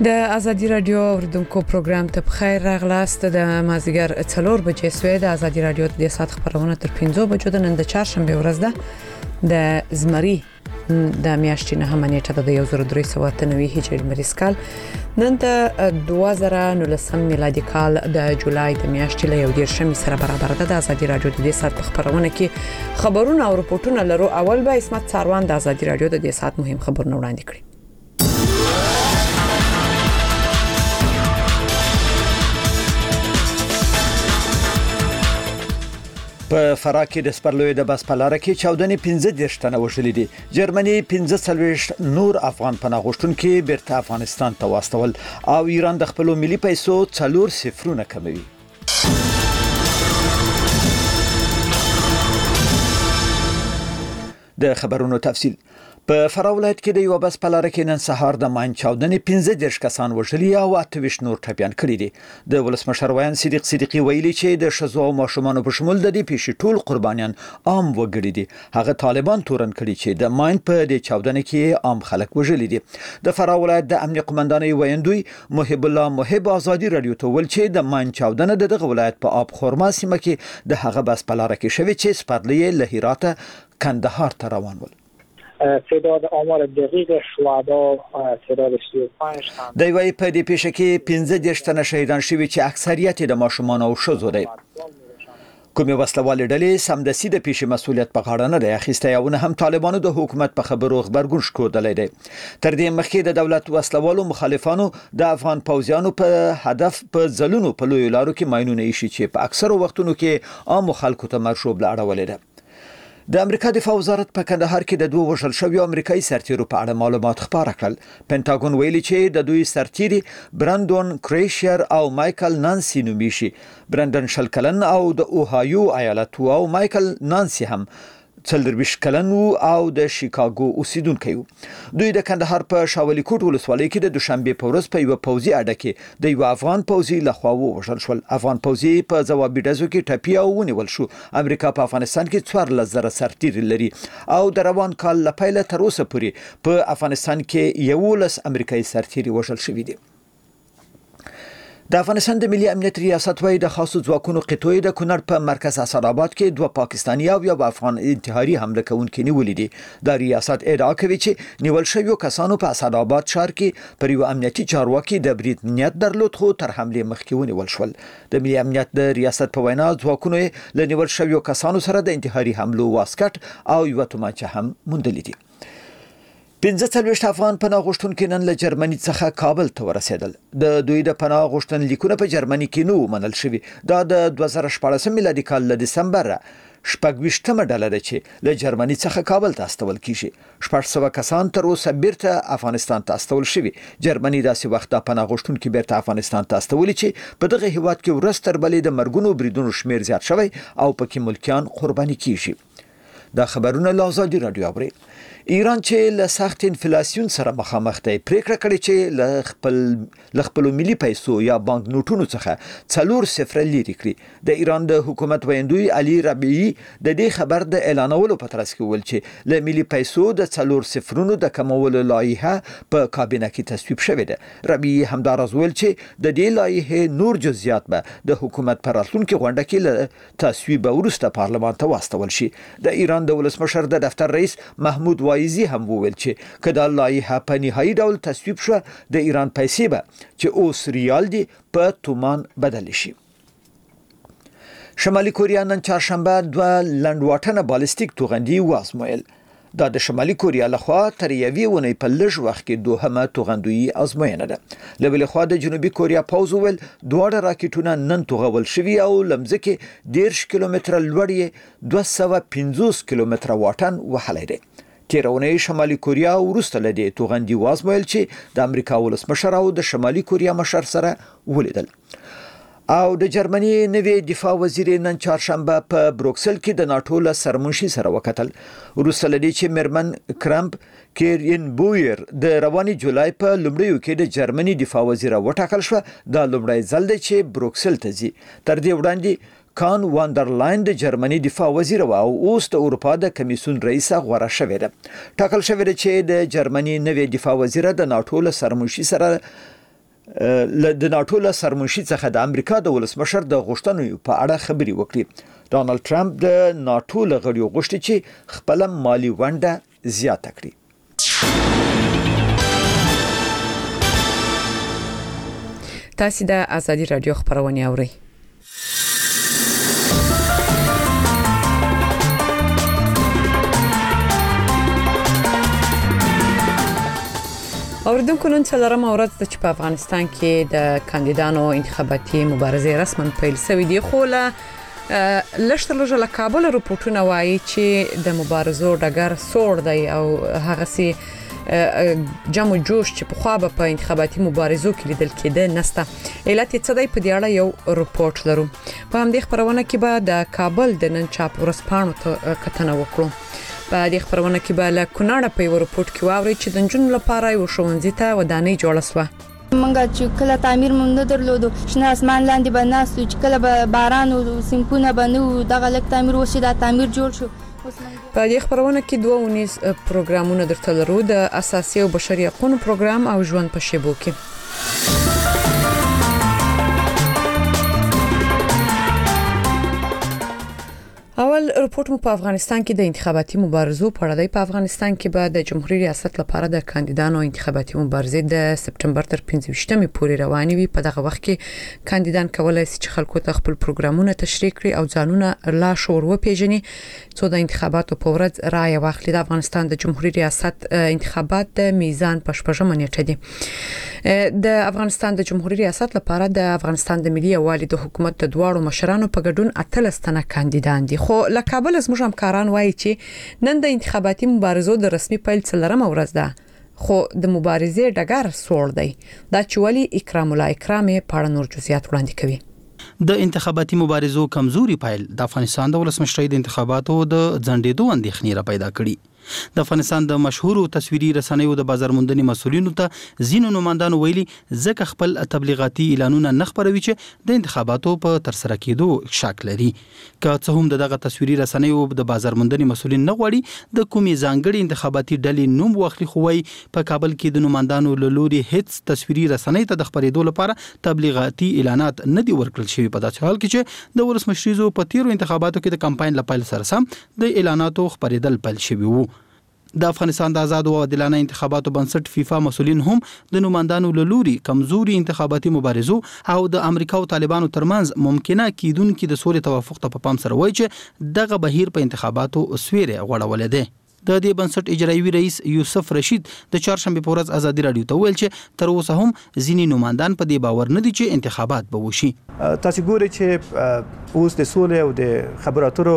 د ازادي رادیو اوریدونکو پروګرام ته بخیر راغلاست. د مازیګر 4 بجې سوی د ازادي رادیو د ساعت خبرونه تر 5 بجو د نن د چهارشنبه ورځ ده د زمری د میاشتې نه نیټه د 1390 هجري لمریز کال نن د 2019 میلادي کال د جولای د میاشتې له 11 سره برابر ده. د ازادي رادیو د ساعت خبرونه کې خبرونه او رپورټونه لرو. اول به اسمت څاروان د ازادي رادیو د ساعت مهم خبرونه وړاندې کړي. په فراه کې د سپرلوی د بس په لار کې چاودنې 15 تنه وژلي دي. جرمني 15 نور افغان پناه غوښتونکي بیرته افغانستان ته واستول او ایران د خپل ملي پیسو 4 کموي. د خبرونو تفصیل په فراه ولایت کې د یو بس په لار کې نن سهار د ماین چاودنې 15 کسان وژلي او 28 نور ټپيان کړي دي. د ولسمشر ویان صدیق صدیقی ویلي چې د شذو او ماشومانو په شمول د دې پیښې ټول قربانیان عام وګړي دي. هغه طالبان تورن کړي چې د ماین په دې چاودنې کې عام خلک وژلي دي. د فراه ولایت د امنیت قومندانۍ ویاندوی محب الله محب ازادي رادیو ته ول چې د ماین چاودنه د دغه ولایت په آب خورما سیمه کې د هغه بس په لار کې شوی چې سپرلی له هراته کندهار ته روان ول. تعداد آمار دقیق شهدا تعداد 35 تن دی وی په دې پیښه کې 15 تنه شهیدان شوي چې اکثریت د ماشومان او ښځو دي. کومې وسلوالې ډلې سمدستي د پیښې مسؤلیت په غاړه نه دی اخیستی او نه هم طالبانو د حکومت په خبرو خبرګون ښودلی دی. تر دې مخکې د دولت وسلوالو مخالفانو د افغان پوځیانو په هدف په ځلونو په لویو لارو کې ماینونه ایښي چې په اکثرو وختونو کې عامو خلکو ته مرشوب لاړولې ده. د امریکا دفاع وزارت په کندهار کې د دوه وژل شویو امریکایي سرتیرو په اړه معلومات خپاره کړل. پینټاګون ویلي چې د دوی سرتیري برندون کریشر او مایکل نانسی نومیشي. برندن 20 کلن او د اوهایو ایالت او مایکل نانسی هم 40 کلن او د شیکاګو اوسیدونکي وو. دوی د کندهار په شاولی کوټ ولسوالۍ کې د دوشنبه په ورځ په یو پوځي اډه کې د یو افغان پوځي لخوا وژل شول. افغان پوځي په ځوابي ډزو کې ټپي او ونیول شو. امریکا په افغانستان کې 14,000 سرتیري لري او د روان کال لپاره تر اوسه پورې په افغانستان کې 11 امریکایي سرتیري وژل شوي دي. د افغانستان د ملي امنیت ریاست وايي د خاصو ځواکونو قطعې د کونړ په مرکز اسداباد کې 2 پاکستاني او یو افغان انتحاري حمله کوونکي نیولې دي. د ریاست ادعا کوي چې نیول شویو کسانو په اسداباد ښار کې پر یو امنیتي چارواکي د برید نیت درلود خو تر حمله مخکې ونیول شول. د ملي امنیت د ریاست په وینا ځواکونو له نیول شویو کسانو سره د انتحاري حملو واسکټ او یو تومانچه هم موندلې دي. 15 افغان پناه غوښتونکي نن له جرمني څخه کابل ته ورسېدل. د دوی د پناه غوښتن لیکونه په جرمني کې نو منل شوي. دا د 2014 میلادي کال له دسمبر 28مه ډله ده چې له جرمني څخه کابل ته استول کیږي. 600 کسان تر اوسه بیرته افغانستان ته استول شوي. جرمني داسې وخت د پناه غوښتونکي بیرته افغانستان ته استولي چې په دغه هیواد کې ورځ تر بلې د مرګونو بریدونو شمیر زیات شوی او پکې ملکیان قرباني کیږي. دا خبرونه له ازادي رادیو اوري. ایران چې له سخت انفلاسیون سره مخامخ دی پریکړه کړې چې له خپل ملي پیسو یا بانک نوټونو څخه 4 لري کړي. د ایران د حکومت ویاندوی علي ربیعي د دې خبر د اعلانولو په ترڅ کې ول چې له ملي پیسو د 4 د کمولو لایحه په کابینه کې تصویب شوې ده. ربیعي همدارز ویل چې د دې لایحه نور جزئیات به د حکومت پر راتلونکي غونډه کې له تصویب وروسته پارلمان ته واستول شي. د ایران د ولسمشر د دفتر رئیس محمود وایزی هم وویل چې کله لایحه په نهایی ډول تصویب شو د ایران پیسې به چې اوس ریال دي په تومان بدل شي. شمالي کوریا نن چهارشنبه 2 لنډواټنه بالستیک توغندي وازمویل. دا د شمالي کوریا لخوا تر یوې ونې په لږ وخت کې دوهمه توغندویي ازموینه ده. له بلې خوا د جنوبي کوریا پوځ ویل 2 راکټونه نن توغول شوي او لمځکه 10 کیلومتره لوړ یې 250 کیلومتره واټن وهلی دی. تیرونی شمالي کوریا وروسته لدی توغندي وازمویل چې د امریکا ولسمشر او د شمالي کوریا مشر سره ولیدل. او د جرمني نوی دفاع وزیر نن چهارشنبه په بروکسل کې د ناتو له سرمنشي سره وکتل. وروسته لدی چې مرمن کرامپ کیرین بویر د رواني جولای په لومړیو کې د جرمني دفاع وزیر وټاکل شو. دا لومړی ځل دی چې بروکسل ته ځي. تر دې وړاندې کان واندرلاین د جرمني دفاع وزیر او اوس د اروپا د کمیسیون رئیس غوړه شوې ده. ټاکل شوې ده چې د جرمني نوی دفاع وزیر د ناتو له سرمنشي سره د ناتو له سرمنشي څخه د امریکا د ولسمشر د غوښتنو په اړه خبري وکړي. ډونالد ټرمپ د ناتو له غړیو غوښتي چې خپل مالی ونډه زیاته کړي. تاسو د ازادي رادیو خبرونه اورئ. اوریدونکو نن څلورمه ورځ د په افغانستان کې د کاندیدانو انتخاباتي مبارزې رسماً پیل شوې دي، خو لږ له کابل رپورټونه وایي چې د مبارزو ډګر سوړ دی او هغه سي جمع جوش چې په خو په انتخاباتي مبارزو کې لیدل کېده نسته. علت څه دی؟ په دې اړه یو رپورټ لرو. په همدې خبرونه کې به د کابل د نن چاپ ورځپاڼو ته کتنه وکړو. په دې خبرونه کې به له کونړ په یو رپورټ کې واوري چې د نجونو لپاره یو ښوونځی ته ودانۍ جوړه شوه. منګه چې کله تعمیر مونږ نه درلودو، شنه اسمان لاندې به ناستو، چې کله به باران او سیمپونه بنو دغه لک تعمیر وشي، دا تعمیر جوړ شو. په دې خبرونه کې دوه ونیز پروګرامونه درته لرو، د اساسي او بشري حقوقو پروګرام او ژوند په شیبو کې. اول رپورټ مو په افغانستان کې د انتخاباتي مبارزو په اړه دی. په افغانستان کې به د جمهوریت ریاست لپاره د کاندیدانو انتخاباتي مبارزې د سپټمبر تر 15مې پورې روانې وي. په دغه وخت کې کاندیدان کولای شي چې خلکو ته خپل پروګرامونه تشریح کړي او ځانونه لا شور وپیژني څو د انتخاباتو په ورځ رائے واخلي. د افغانستان د جمهوریت ریاست انتخابات د میزان په شپږمه نیټه دي. د افغانستان د جمهوریت ریاست لپاره د افغانستان د ملي یووالي د حکومت د دواړو مشرانو په ګډون 18 تنه کاندیدان دي. خو له کابل زموږ همکاران وایي چې نن د انتخاباتي مبارزو د رسمي پیل څلورمه ورځ ده، خو د مبارزې ډګر سوړ دی. دا چې ولې اکرام الله اکرامي په اړه نور جزئیات وړاندې کوي. د انتخاباتي مبارزو کمزوري پیل د افغانستان د ولسمشرۍ د انتخاباتو د ځنډېدو اندېښنې را پیدا کړي. د افغانستان د مشهورو تصویري رسنیو د بازار موندنې مسولینو ته ځینو نمائندانو ویلي ځکه خپل تبلیغاتي اعلانونه نه خپروي چې د انتخاباتو په ترسره کېدو شک لري. که څه هم دغه تصویري رسنیو د بازار موندنې مسولین نه غواړي د کومې ځانګړي انتخاباتي ډلې نوم واخلي، خو وايي په کابل کې د نمائندانو له لوري هیڅ تصویري رسنۍ ته د خپرېدو لپاره تبلیغاتي اعلانات نه دي ورکړل شوي. په داسې حال کې چې د ولسمشریزو په تیرو انتخاباتو کې د کمپاین لپاره سره سم د اعلاناتو خپرېدل پیل شوي وو. د افغانستان د آزاد او عادلانه انتخاباتو بنسټ فیفا مسولین هم د نمائندانو له لوري کمزوري انتخاباتي مبارزو او د امریکا او طالبانو ترمنځ ممکنه کیدونکو د سولې توافق ته په پام سره وایي چې دغه بهیر په انتخاباتو سویره غوړولې ده. د دې بنسټ اجرایوي رئیس یوسف رشید د چهارشنبه په ورځ ازادي رادیو ته ویل چې تر اوسه هم ځینې نمائندان په دې باور نه دي چې انتخابات به وشي. تاسو ګورئ چې اوس د سولې او د خبراتو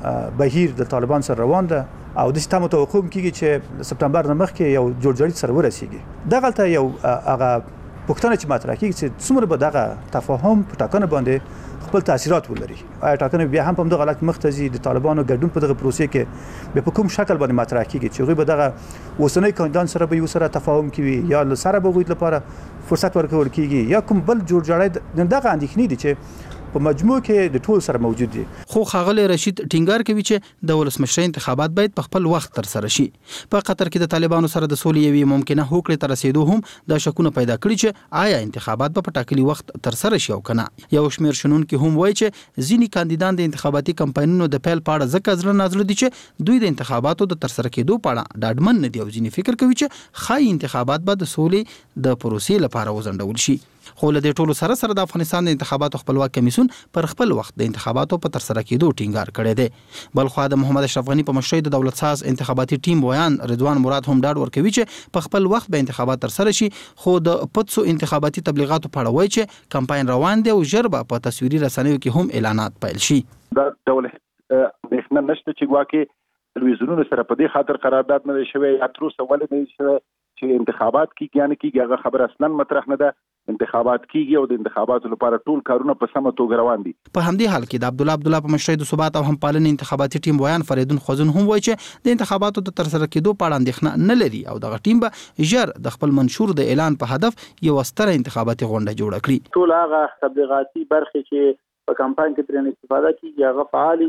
بهیر د طالبان سره روان ده او د ستامو توقع کیږي چې سپتمبر نه مخکې یو جوړجاړی سره ورسیږي. دغه ته یو هغه پوښتنه چې مطرح کیږي چې څومره به دغه تفاهم په ټاکنه باندې خپل تاثیرات ولري. ټاکنه بیا هم په دغه حالت مختزي د طالبانو ګډون په دغه پروسې کې به په کوم شکل باندې مطرح کیږي چې هغه به دغه وسنۍ کاندیدان سره به یو سره تفاهم کوي یا سره به غوښتل لپاره فرصت ورکول کیږي یا کوم بل جوړجاړی دغه اندېښنې دي چې په مجموع کې د ټول سره موجود دي. خو ښاغلی رشید ټینګار کوي چې د ولسمشرۍ انتخابات باید په خپل وخت تر سره شي. په قطر کې د طالبانو سره د سولې یوې ممکنه هوکړې ته رسیدو هم د شکونه پیدا کړي چې آیا انتخابات په ټاکلي وخت تر سره شي او کنه. یو شمېر شنونکي هم وایي چې ځینې کاندیدان د انتخاباتي کمپاینونو د پیل په اړه ځکه زړه نازړه دي چې دوی د انتخاباتو د تر سره کېدو په اړه ډاډمن نه دي او ځینې فکر کوي چې ښایي انتخابات به د سولې د پروسې لپاره وځنډول شي. خو له دې ټولو سره د افغانستان د انتخاباتو خپلواک کمیسیون پر خپل وخت د انتخاباتو په تر سره کېدو ټینګار کړی دی. بل خو د محمد اشرف غنی په مشرۍ د دولت ساز انتخاباتي ټیم ویان رضوان مراد هم ډاډ ورکوي چې په خپل وخت به انتخابات تر سره شي، خو د پدسو انتخاباتي تبلیغاتو په اړه وایي چې کمپاین روان دی او ژر به په تصویري رسنیو کې هم اعلانات پیل شي. دا ډول اندېښنه نشته چې ګواکې تلویزیونونو سره په دې خاطر قرارداد نه شوی یا تر اوسه ولې نه شوی چې انتخابات کیږي یعنی کیږي هغه خبر اصلا مطرح نه ده. انتخابات کیږي او د انتخاباتو لپاره ټول کارونه په سمه توګه روان دي. په همدې حال کې د عبدالله په مشرۍ د ثبات او همپالنې انتخاباتي ټیم ویان فریدون خوزن هم وایي چې د انتخاباتو د تر سره کېدو په اړه اندېښنه نه لري او دغه ټیم به ژر د خپل منشور د اعلان په هدف یو ستره انتخاباتي غونډه جوړه کړي. ټول هغه تبلیغاتي برخې چې په کمپاین کې ترې استفاده کیږي هغه فعال دي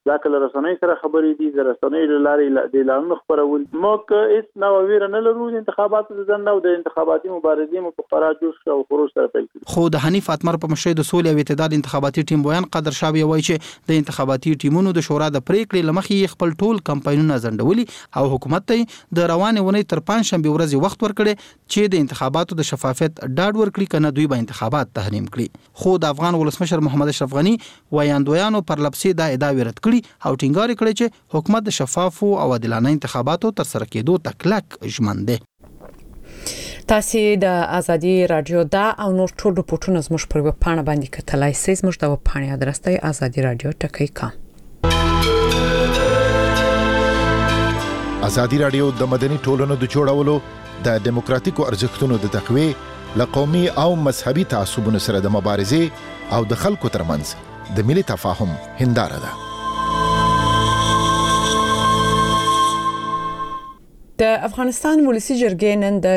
دا کله رسنۍ سره خبرې دي د رسنۍ لارې د اعلانونو خبرول موږ هیڅ نو ویره نه لرو د انتخاباتو د ځنډ او د انتخاباتي مبارزې مو په خورا جوش او خروج سره پیل کړ. خو د حنیف اتمر په مشرۍ د سولې او اعتدال انتخاباتي ټیم بیان قدر شاوی وایي چې د انتخاباتي ټیمونو د شورا د پریکړې لمخې خپل ټول کمپاینونه ځنډولي او حکومت ته د روانې ونې تر 5 شنبه ورځې وخت ورکړي چې د انتخاباتو د شفافیت ډاډ ورکړي کنه دوی به انتخابات تحریم کړي. خو د افغان ولسمشر محمد اشرف غنی وایاندویانو پر لپسې دا ادعا ورد کړي او ټینګار کړی چې حکومت د شفافو او عادلانه انتخاباتو تر سره کېدو تکلک ژمن دی. تاسو د ازادي رادیو دا او نور ټول رپورټونه زموږ پر ویب پاڼه باندې کتلای شئ. زموږ د ویب پاڼې ادرس دی azadi.radio.com. ازادي رادیو د مدني ټولنو د جوړولو د دیموکراتیکو ارزښتونو د تقویې لقومي او مذهبي تعصبونو سره د مبارزې او د خلکو ترمنځ د ملي تفاهم هنداره ده. د افغانستان ولسی جرګې نن د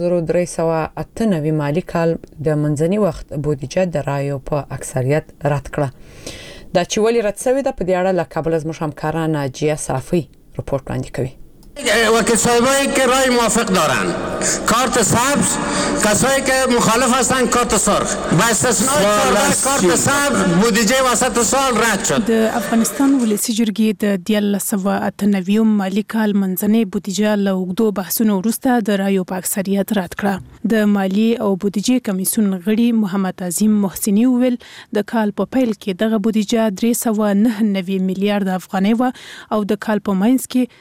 1398 مالی کال د منځني وخت بودیجه د رایو په اکثریت رد کړه. دا چې ولې رد شوې ده په دې اړه له کابل زموږ همکاران ناجیه صافی رپورت وړاندې کوي. وکیل صاحبایی که رای موافق دارن کارت سبز، کسایی که مخالف هستن کارت سرخ، با استثنای کارت سبز بودجه وسط سال رد شد. د افغانستان ولسی جرګې د 1398 مالی کال منځنۍ بودیجه له اوږدو بحثونو وروسته د رایو په اکثریت رد کړه. د مالی او بودیجه کمیسیون غړي محمد عظیم محسنی ویل د کال په پیل کې دغه بودیجه 399 میلیارډ افغانۍ و او د کال په منځ کې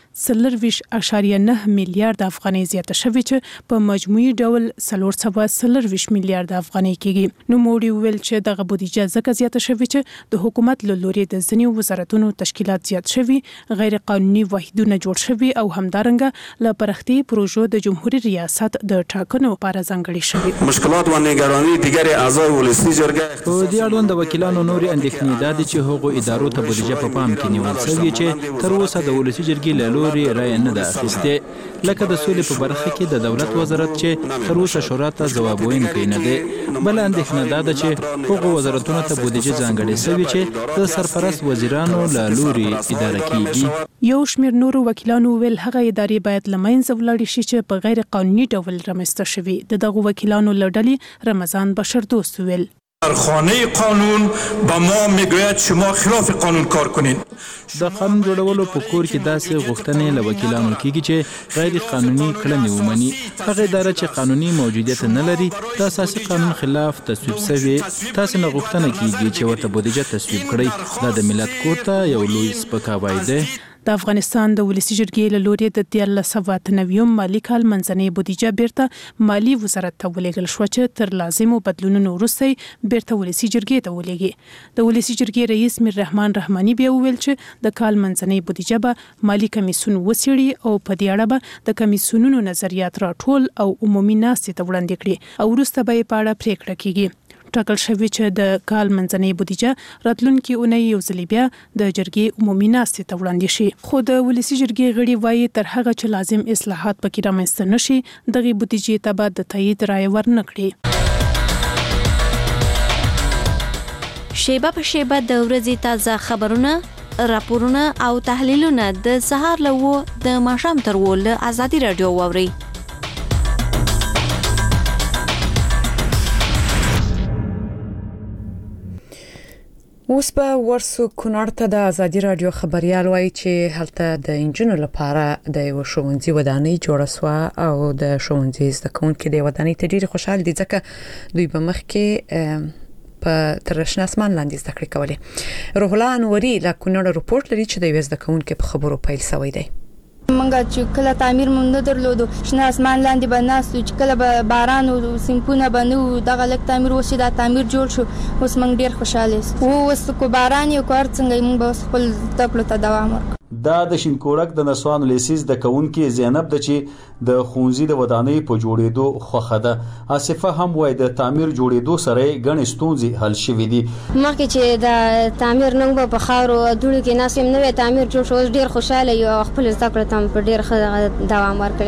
4.9 میلیارډ افغانۍ زیاته شوې چې په مجموعي ډول 440 میلیارډ افغانۍ کېږي. نو موړي ویل چې دغه بودیجه ځکه زیاته شوې چې د حکومت له لوري د ځینو وزارتونو تشکیلات زیات شوي، غیر قانوني واحدونه جوړ شوي او همدارنګه له پرختي پروژو د جمهوریت ریاست د ټاکنو لپاره ځانګړي شوي. مشکلات و نگرانی دیگر اعضای ولسی جرګه په دې اړوند د وکیلانو نوري اندېښنې دا دي چې هغو ادارو ته بودیجه په پام کې نیول شوې چې تر اوسه د ولسی جرګې له لوري رای نه ده اخیسته، لکه د سولې په برخه کې د دولت وزارت چې تر اوسه شورا ته ځواب ویونکی نه دی. بل اندېښنه دا ده چې هغو وزارتونو ته بودیجه ځانګړې شوې چې د سرپرست وزیرانو له لوري اداره کیږي. یو شمېر نورو وکیلانو ویل هغه ادارې باید له منځه ولاړې شي چې په غیر قانوني ډول رامنځته شوي. دغه وکیلانو له ډلې رمضان بشردوست ویل در خانه قانون به ما میگوید شما خلاف قانون کار کنید. د قانون جوړولو په کور کې داسې غوښتنې له وکیلانو کېږي چې غیر قانوني کړنې ومني. هغه اداره چې قانوني موجودیت نه لري د اساسي قانون خلاف تصویب شوی، تاسو نه غوښتنه کېږي چې ورته بودیجه تصویب کړئ. دا د ملت کور ته یو لوی سپکاوی دی. د افغانستان د ولسی جرګې له لوري د 1398 مالی کال منځنۍ بودیجه بیرته مالی وزارت ته ولېږل شو چې تر لازمو بدلونونو وروسته بیرته ولسی جرګې ته ولېږي. د ولسی جرګې رئیس میر رحمان رحماني بیا وویل چې د کال منځنۍ بودیجه به مالی کمیسیون وڅېړي او په دې اړه به د کمیسیونونو نظریات راټول او عمومي ناستې ته وړاندې کړي او وروسته به یې په اړه پریکړه کیږي. ټاکل شوی چې د کال منځنۍ بودیجه راتلونکي اونۍ یو ځل بیا د جرګې عمومي ناستې ته وړاندې شي. خو د ولسی جرګې غړي وایي تر هغه چې لازم اصلاحات پکې رامنځته نشي دغه بودیجې ته به د تایید رایه ورنه کړي. شیبه په شیبه د ورځې تازه خبرونه، راپورونه او تحلیلونه د سهار له 9 د ماښام تر 10 له ازادي رادیو واوري. اوس به ورسو کونړ ته د ازادي رادیو خبريال وایي چې هلته د انجینر لپاره د یو ښوونځي ودانۍ جوړه شوه او د ښوونځي زده کوونکي د ودانۍ ته ډېر خوشاله دي ځکه دوی به مخکې په ترشن اسمان لاندې زده کړې کولې. روح الله انوري له کونړ رپورټ لري چې د زده کوونکي په خبرو پیل شوی دی. منګه چې کله تعمیر مونږ نه درلودو شنه اسمان لاندې بناستو چې کله به باران او سیمپونه بنو دغه لک تعمیر وشي دا تعمیر جوړ شو. اوس موږ ډیر خوشاله یو اوس کو باران یو کار څنګه موږ به خپل تکلو ته دوام ورکړو. دا د شینکورک د نسوان لیسیز د کونکي زینب د چې د خونځي د ودانۍ په جوړېدو خوخه ده. آصفه هم وای د تعمیر جوړېدو سره غنې ستونزې حل شوې دي. مخکې چې د تعمیر ننګ په خاورو دوړو کې ناسم نوې تعمیر جوړ شو ډیر خوشاله یو خپل ذکر تم په ډیر ښه دوام ورکړي.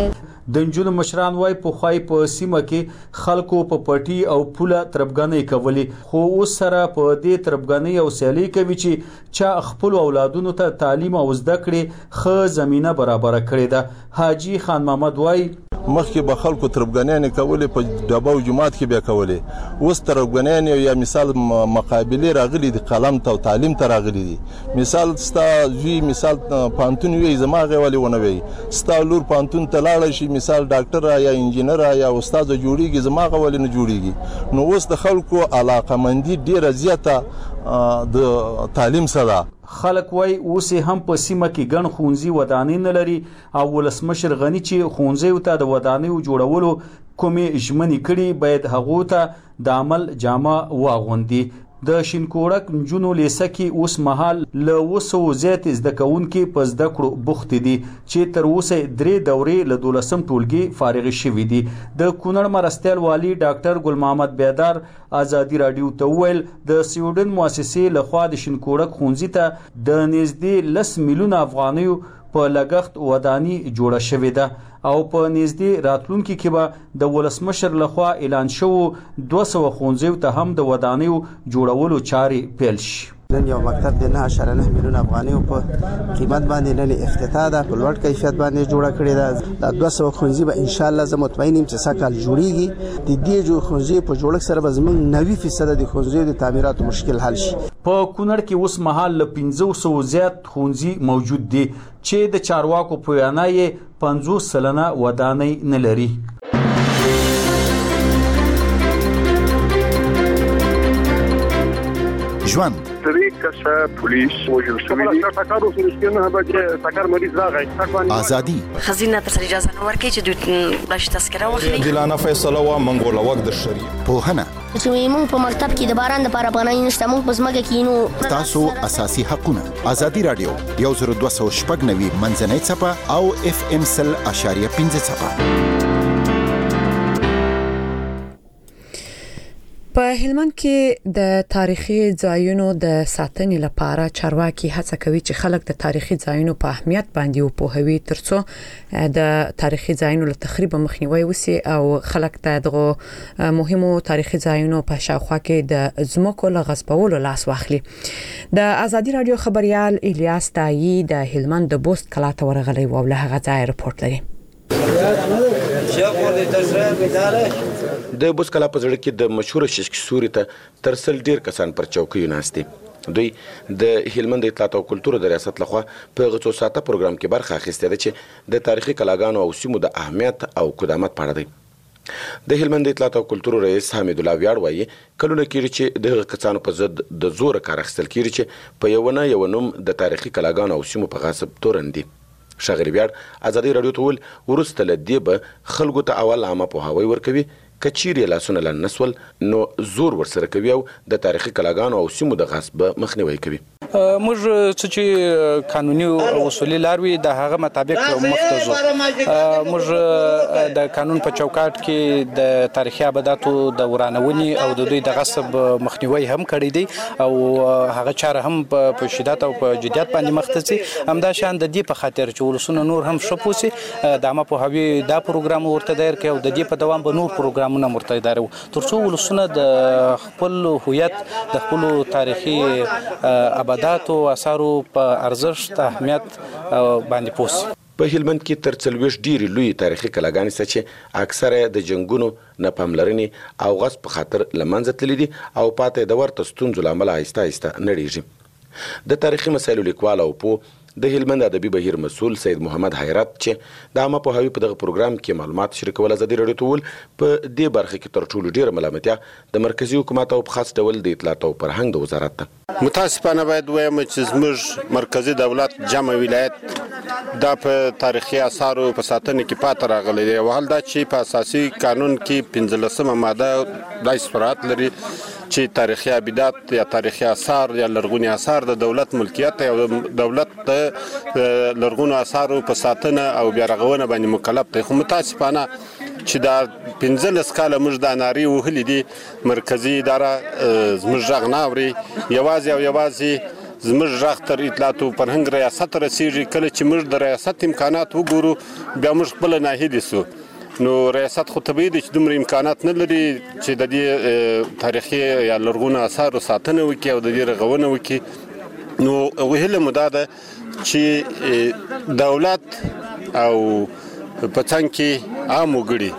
د نجونو مشران وای په خوای په سیمه کې خلکو په پټي او پوله تربګنۍ کولې خو اوس سره په دې تربګنۍ او سیالي کوي چې چا خپل اولادونو ته تعلیم او زده کړې خو زمينه برابر کړې ده. حاجی خان محمد وای مخکې به خلکو تربګنۍ کولې په ډباو جماعت کې بیا کولې اوس تربګنۍ یا مثال مقابله راغلي دي قلم ته او تعلیم ته راغلي دي. مثال ستا وی مثال پانتون وی زما غوالي ونه وی ستا لور پانتون ته لاړ شي مثال ډاکټر یا انجینر یا استاد جوړیږي زما غوالي نه جوړیږي. نو اوس د خلکو علاقه مندي ډیره زیاته د تعلیم سره خلک وای اوس هم په سیمه کې ګڼ ښوونځي ودانۍ نه لري او ولسمشر غنی چې ښوونځیو ته د ودانیو جوړولو کومې ژمنې کړي باید هغو ته د عمل جامه واغوندي. د شینکوړک نجونو لیسه کې اوس مهال له 200 زیات زده کوونکي په زده کړو بوخت دي چې تر اوسه 3 دورې له 12م ټولګي فارغ شوي دي. د کونړ مرستیال والی ډاکټر ګل محمد بیدار ازادي رادیو ته ویل د سویډن مؤسسې لخوا د شینکوړک ښوونځي ته د نږدې 10 میلیون افغانیو په لګښت ودانۍ جوړه شوې ده او په نږدې راتلونکي کې به د ولسمشر لخوا اعلان شوو 200 ښوونځیو ته هم د ودانیو جوړولو چارې پیل شي. نن یو مکتب د 9.9 میلیون افغانیو په قیمت باندې نن افتتاح ده په لوړ کیفیت باندې جوړه کړې ده. د 200 ښوونځي به ان شاء الله زه مطمئن یم چې سکهال جوړیږي. د دې ښوونځي په جوړښت سره به زموږ 90% د ښوونځیو د تعمیراتو مشکل حل شي. په کونړ کې اوس مهال له 500 زیات ښوونځي موجود دي چې د چارواکو په وینا یې 50% ودانۍ نه لري. ژوند کسه پولیس وجل شوی دي تاکارو سرشتنه به تاکار مریض راغی ازادي خزینه تر اجازه نه ورکړي چې دوی باش تذکره واخلي دلانه فیصله وا منګول وخت د شری په هنه چې موږ په مکتب کې د باران لپاره پناه نشته موږ په ځمکه کې نو تاسو اساسي حقونه ازادي رادیو 1290 منځنۍ صفه او اف ام سل اشاریه 15 صفه. په هلمند کې د تاریخي ځایونو د ساتنې لپاره چارواکي هڅه کوي چې خلک د تاریخي ځایونو په اهمیت باندې وپوهوي ترڅو د تاریخي ځایونو له تخریب مخنیوي وسی او خلک دغه مهمو تاریخي ځایونو په شاوخوا کې د ځمکو له غصبولو لاس واخلي. د ازادي رادیو خبريال الیاس تایی د هلمند د بوست کلا ته ورغلی او له هغه ځای رپورت لري. د بوس کلا په ځړ کې د مشهور ششک سوري ته ترسل ډیر کسان پر چوکیو ناشتي. دوی د هلمند اطلاعات او کلتور د ریاست لخوا په غوڅو ساته پروګرام کې برخه اخیسته ده چې د تاریخي کلاګانو او سیمو د اهمیت او قدامت په اړه دی. د هلمند اطلاعات او کلتور رئیس حمید الله ویاړ وایي کلونه کېږي چې د کسانو په ضد د زور کار اخیستل کېږي چې په یو نوم د تاریخي کلاګانو او سیمو په غصب تورندي. شاغر بیاړ ازادي رادیو ته ول ورسته لدی به خلکو ته اول عامه په هوای ورکوي کچيري لاسونه لنسول نو زور ورسره کوي او د تاریخي کلاګانو او سیمو د غصب مخنیوي کوي. موږ چې قانوني اصولي لاروي د هغه مطابق مختزو موږ د قانون په چوکاټ کې د تاریخي آباداتو د ورانونې او د دوی د غصب مخنیوي هم کړی دی او هغه چاره هم په شدت او په جديت باندې مختصي همدا شان د دې په خاطر چې ولسونه نور هم شپوسي د عامه په هوی دا پروګرام ورته دایر کوي او د دې په دوام به نور پروګرامونه مرته دایر ترڅو ولسونه د خپل هویت د خپل تاریخي آباداتو اثارو په ارزښت اهمیت باندې پوس. په هلمند کې تر 40 ډیری لوی تاریخي کلاګانې سره چې اکثره د جنگونو نه پاملرنې او غصب په خاطر لمنځه تللي دي او پاتې د ورته ستونزو لامل آهسته نړیږي. د تاریخي مسایلو لیکوال او په د هلمند ادبي بهیر مسؤل سید محمد حیرت چې د عامه په هوی په دغه پروګرام کې معلومات شریکول ازادي رادیو ته ول په دې برخه کې تر ټولو ډیره ملامتیا د مرکزی حکومت او خاص ډول د اطلاعات او فرهنګ د وزارت ته. متاسفانه باید وایم چې زموږ مرکزی دولت جمع ولایت دا په تاریخي آثارو په ساتنه کې پاتې راغلی دی او حال دا چې په اساسي قانون کې 15مه ماده د صورت لري چې تاریخي ابدات یا تاریخي آثار یا لرغونی آثار د دولت ملکیت او دولت د لرغونو آثارو په ساتنه او بیا رغونه باندې مکلف دی. خو متاسفانه چې دا 15 کاله موږ د ناری وهلي دي مرکزی اداره زموږ غږ نه اوري یوازې زموږ غږ تر اطلاعات او فرهنګ ریاست رسیږي. کله چې موږ د ریاست امکانات وګورو بیا موږ خپل ناهیلي سو نو ریاست خو طبیعي دي چې دومره امکانات نه لري چې د دې تاریخي یا لرغونو آثارو ساتنه وکړي او د دې رغونه وکړي. نو وهله مده ده چې دولت او په څنګ کې عام وګړي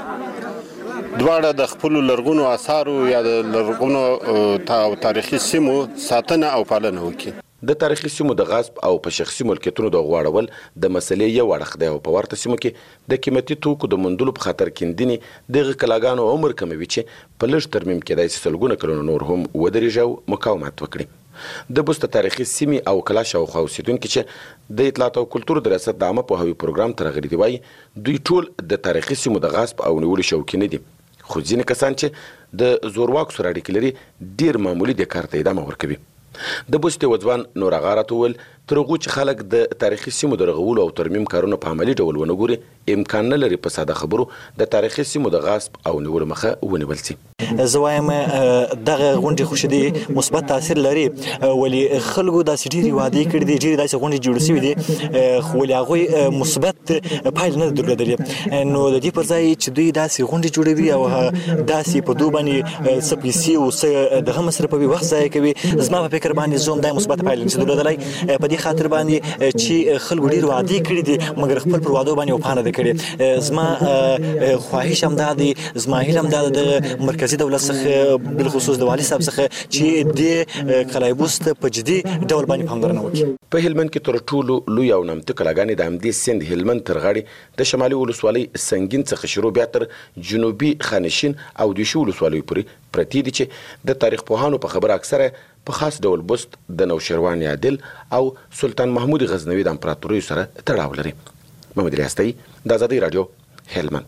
دواړه د خپل لرغونو آثارو یا د لرغونو تاریخي سیمو ساتنه او پالنه وکړي. د تاریخي سیمو د غصب او په شخصي ملکیتونو د غواړول د مسلې یو اړخ دی او په ورته سیمو کې د قیمتي توکو د موندلو په خاطر کیندنې دغه کلاګانو عمر کموي چې په لږ ترمیم کې د سلګونه کلونو نور هم ودرېږي او مقاومت وکړي. د بوست تاریخي سیمې او کلا شاوخوا اوسیدونکي چې د اطلاعات او کلتور د ریاست د عامه پوهاوي پروګرام ته راغلي دي وایي دوی ټول د تاریخي سیمو د غصب او نیولو شوقي نه دي، خو ځینې کسان چې د زورواکو سره اړیکې لري ډېر معمولي دې کار ته ادامه ورکوي. د بوستې وځوان نور هغه راته وویل تر هغو چې خلک د تاریخي سیمو د رغولو او ترمیم کارونه په عملي ډول ونه ګوري امکان نه لري په ساده خبرو د تاریخي سیمو د غصب او نیولو مخه ونیول شي. زه وایم دغه غونډې خو شدي مثبت تاثیر لري، ولې خلکو داسې ډېرې وعدې کړي دي، ډېرې داسې غونډې جوړې شوي دي خو ولې هغوی مثبت پایله نه ده درلودلې. نو د دې پر ځای چې دوی داسې غونډې جوړوي او داسې په دوی باندې څه پیسې او څه دغه مصرفوي، وخت ضایع کوي، زما په فکر باندې زه هم دا مثبت پایله نشي درلودلی. په دې خاطر باندې چې خلکو ډېرې وعدې کړي دي مګر خپل پر وعدو باندې وفا نه ده کړې. زما خواهش همدا دی، زما هیله همدا ده د مرکزي دولت څخه بالخصوص د والي صاحب څخه چې د قلعه بست په جدي ډول باندې پاملرنه وکړي. په هلمند کې تر ټولو لوی او نامتو کلاګانې د همدې سیند هلمند تر غاړې د شمالي ولسوالۍ سنګین څخه شروع بیا تر جنوبي خانشین او دیشو ولسوالیو پورې پرتې دي چې د تاریخ پوهانو په خبره اکثره په خاص ډول بست د نوشیروان عادل او سلطان محمود غزنوي د امپراتوریو سره تړاو لري. محمد ریاستي د آزادۍ رادیو هلمند.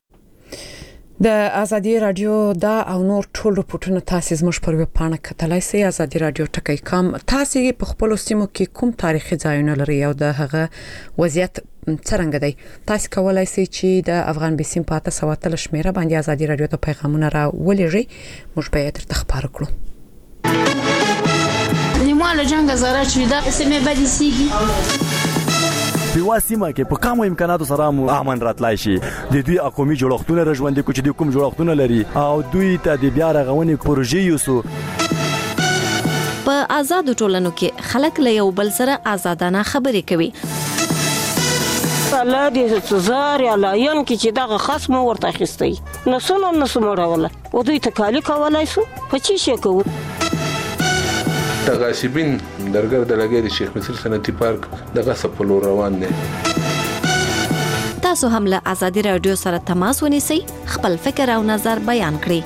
د آزادۍ رادیو دا او نور ټول رپورټونه تاسو زموږ پر ویب پاڼه کتلای شئ آزادۍ رادیو ټکی کام. تاسو په خپل سیمو کې کوم تاریخي ځایونه لري او د هغه وضعیت څنګه دی؟ تاسو کولای شئ چې د افغان بیسیم په 8 شمیره باندې آزادۍ رادیو ته پیغامونه را ولېږئ، موږ به یې درته خبر کړو. نیماله جنگ زاره چې دا سیمه بدی سیږي په واسمه کې په کوم امکاناتو سره امن راتلای شي. د دوی اقومي جوړښتونه رژوندې کوچ دي کوم جوړښتونه لري او دوی ته د بیا رغونې پروژې یوسو. په آزاد ټولنو کې خلک له یو بل سره آزادانه خبرې کوي. الله دې زار یا لاین کې چې دغه خصم ورته اخیستی نسونه نسمړوله او دوی تکالی کولای سو په چی شي کوو. تغاسبین درګر د لګې د شیخ مصر صنعتي پارک دغه سپلو روان دي. تاسو هم له آزادۍ رادیو سره تماس ونیسئ، خپل فکر او نظر بیان کړئ.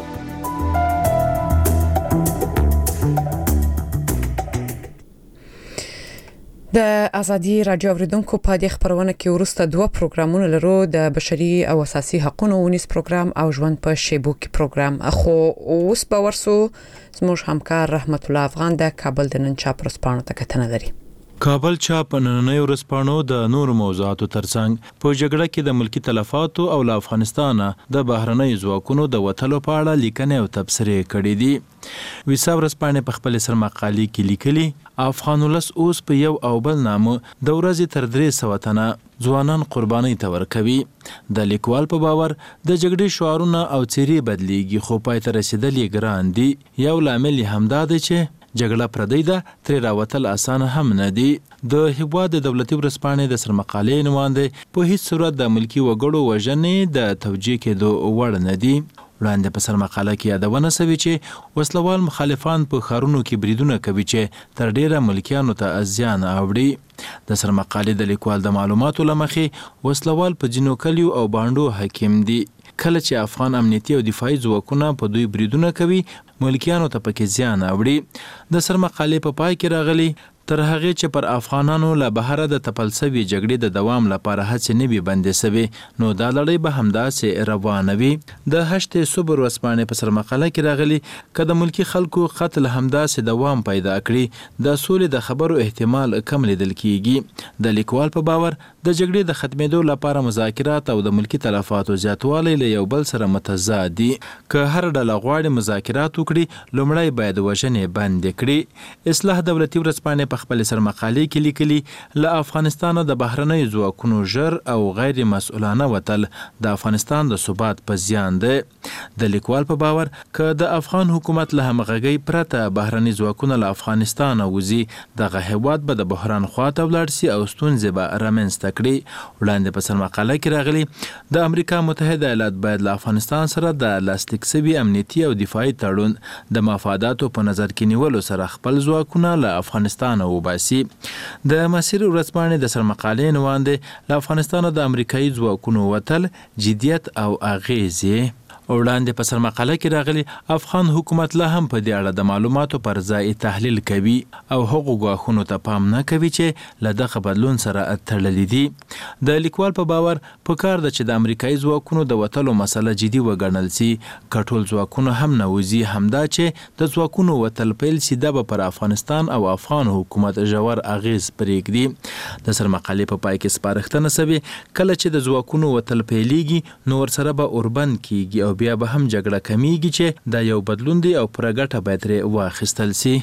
د آزادۍ رادیو اوریدونکو په دې خبرونه کې ورسته دوه پروګرامونه لرو، د بشري او اساسي حقوقو ونیس پروګرام او ژوند په شیبو کې پروګرام. خو اوس به ورسو زموږ همکار رحمت الله افغان د کابل د نن چاپ ورځپاڼو ته کتنه لري. کابل چاپ نننۍ ورځپاڼو د نور موضوعاتو ترڅنګ په جګړه کې د ملکی تلفاتو او له افغانستان د بهرنۍ ځواکونو د وټلو په اړه لیکنې او تبصرې کړې دي. ویسا ورځپاڼې په خپل سر مقالې کې لیکلي افغان ولس اوس په یو او بل نامه د ورځې تر 300 تنه ځوانان قربانۍ ته ورکوي. د لیکوال په باور د جګړې شعارونه او څیرې بدلیږي خو پای ته رسیدل یې ګران دي. یو لامل همدا دی چې جګړه پردی ده، ترې راوتل اسانه هم نه دي. د هیواد د دولتي ورځپاڼې د سرمقالې نوماندې په هیڅ صورت د ملکی وګړو وژنې د توجیه کېدو وړ نه دي. وړاندې په سرمقاله کې یادونه شوې چې وسلوال مخالفان په ښارونو کې بریدونه کوي چې تر ډیره ملکیانو ته زیان اوړي. د سرمقالې د لیکوال د معلوماتو له مخې وسلوال په ځینو کلیو او بانډو حاکم دي. کله چې افغان امنیتي او دفاعي ځواکونه په دوی بریدونه کوي ملکیانو ته پکې زیان اوړي. د سرمقالې په پای کې راغلي تر هغه چې پر افغانانو له بهر د تپلسوي جګړې د دوام لپاره هڅې نه وي بندې سوي نو دا لړۍ به همداسې روانه وي. د 8 صبر ورځپاڼې په سرمقاله کې راغلي که د ملکی خلکو قتل همداسې دوام پیدا کړي د سولې د خبرو احتمال کم لیدل کیږي. د لیکوال په باور د جګړې د ختمېدو لپاره مذاکرات او د ملکی تلفاتو زیاتوالی له یو بل سره متضاد دي. که هر ډله غواړي مذاکرات وکړي لومړی باید وژنې بندې کړي. اصلاح دولتي ورځپاڼې په خپل سرمقالې کې لیکلي له افغانستان د بهرنۍ ځواکونو ژر او غیر مسؤلانه وتل د افغانستان د ثبات په زیان دی. د لیکوال په باور که د افغان حکومت له همغږۍ پرته بهرنۍ ځواکونه له افغانستان وځي دغه هیواد به د بحران خواته ولاړ سي او ستونزې به رامنځته کړي. وړاندې په سرمقاله کې راغلي د امریکا متحده ایالات باید له افغانستان سره د لاسلیک شوي امنیتي او دفاعي تړون د مفاداتو په نظر کې نیولو سره خپل ځواکونه له افغانستان وباسي. د مسیر ورځپاڼې د سرمقالې نوانده له افغانستان د امریکایي ځواکونو وتل جدیت او اغیزې وړاندې په سرمقاله کې راغلي افغان حکومت لا هم په دې اړه د معلوماتو پر ځای تحلیل کوي او هغو ګواښونو ته پام نه کوي چې له دغه بدلون سره تړلي دي. د لیکوال په باور پکار ده چې د امریکایي ځواکونو د وتلو مسله جدي وګڼل سي. که ټول ځواکونه هم نه وځي همدا چې د ځواکونو وتل پیل سي دا به پر افغانستان او افغان حکومت ژور اغیز پرېږدي. د سرمقالې په پای کې سپارښتنه شوې کله چې د ځواکونو وتل پیلېږي نو ورسره به اوربند کېږي او بیا به هم جګړه کمیږي چې دا یو بدلون دی او پوره ګټه باید ترې واخیستل سي.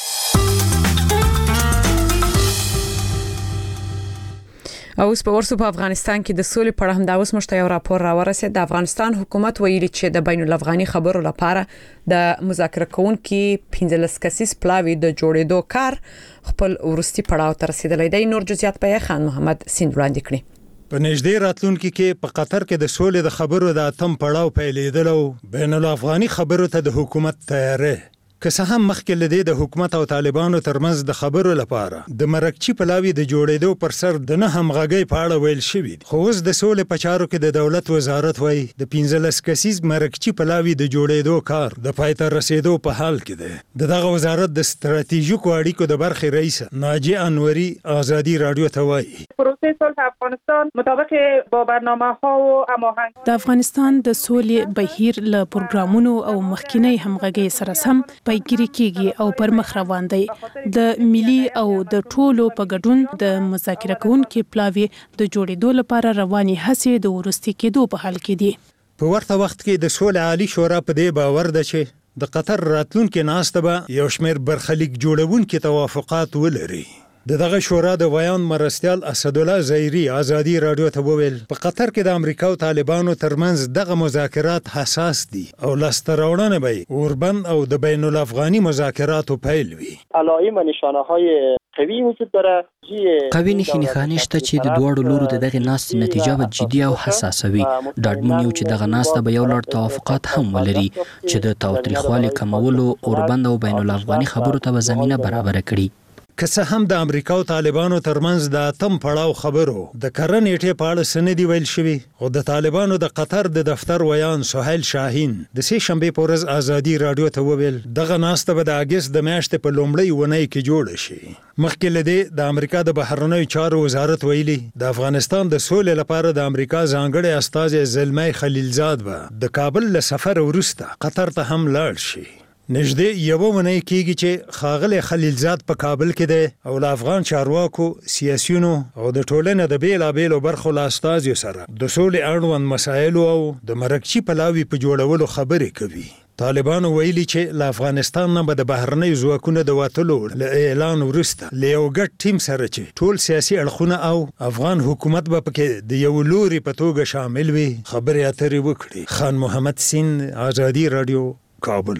او اوس په ورسو په افغانستان کې د سولې په اړه هم دا اوس موږ ته یو راپور راورسېد. د افغانستان حکومت ویلي چې د بین الافغاني خبرو لپاره د مذاکره کوونکي 15 کسیز پلاوی د جوړېدو کار خپل ورستي پړاو ته رسیدلی دی. نور جزئیات په خان محمد سیند وړاندې کړي. په نږدې راتلونکي کې په قطر کې د سولې د خبرو د اتم پړاو پیلېدل او بین الافغاني خبرو ته د حکومت تیاری که څه هم مخکې له دې د حکومت او طالبانو ترمنځ د خبرو لپاره د مرکچی پلاوی د جوړېدو پر سر د نه همغږۍ په اړه ویل شوی دی. خو اوس د سولې په چارو کې د دولت وزارت وایي د 15 کسیز مرکچی پلاوی د جوړېدو کار د پای ته رسیدو په حال کې دی. دغه وزارت د ستراتیژیکو اړیکو د برخې رئیس ناجی انوري آزادی رادیو ته وایي پروسه صلح افغانستان مطابق با برنامه‌ها و هماهنگ د افغانستان د سولې بهیر له پروګرامونو او مخکینی همغږۍ سره سم پیګیری کیږي او پر مخ روان دی. د ملي او د ټولو په ګډون د مذاکره کوونکو پلاوی د جوړېدو لپاره رواني هڅې د ورستي کېدو په حال کې دي. په ورته وخت کې د سولې عالی شورا په دې باور ده چې د قطر راتلونکو ناسته به یو شمېر برخلیک جوړونکو توافقات ولري. دغه شورا د ویان مرستیال اسد الله زیری آزادی رادیو ته وویل په قطر کې د امریکا او طالبانو ترمنځ دغه مذاکرات حساس دي او لستراوړنه به اوربن او د بین الافغاني مذاکراتو پیل وي. علائم نشانه‌های قوی وجود داره. قوي نښانې شته چې د دوړو لورو دغه ناستې نتیجه به جدي او حساسه وي. ډاډمن یو چې دغه ناسته به یو لړ توافقات هم ولري چې د تاوتریخوالي کمولو اوربند او بین الافغاني خبرو ته زمينه برابر کړي. که څه هم د امریکا او طالبانو ترمنځ د اتم پړاو خبرو د کرن ایټه په اړه سندې ویل شوی او د طالبانو د قطر د دفتر ویان سهیل شاهین د سه شنبه په ورځ آزادی رادیو ته وویل دغه ناسته به د اگست د میاشتې په لومړۍ ونې کې جوړ شي. مخکې لدې د امریکا د بهرنیو چارو وزارت ویلي د افغانستان د سولې لپاره د امریکا ځانګړي استاذ زلمای خلیلزاد به د کابل له سفر وروسته قطر ته هم لاړ شي. نږدې یو ونې کېږي چې خاغلی خلیلزاد په کابل کې دی او له افغان چارواکو سیاسیونو او د ټولنې د بیلابیلو برخو له استازیو سره د سولې اړوند مسایلو او د مرکچی پلاوی په جوړولو خبرې کوي. طالبانو ویلي چې له افغانستان نه به د بهرنیو ځواکونو د وتلو له اعلان وروسته له یو ګډ ټیم سره چې ټول سیاسي اړخونه او افغان حکومت به پکې د یو لوري په توګه شامل وي خبرې اترې وکړي. خان محمد سیند آزادی رادیو کابل.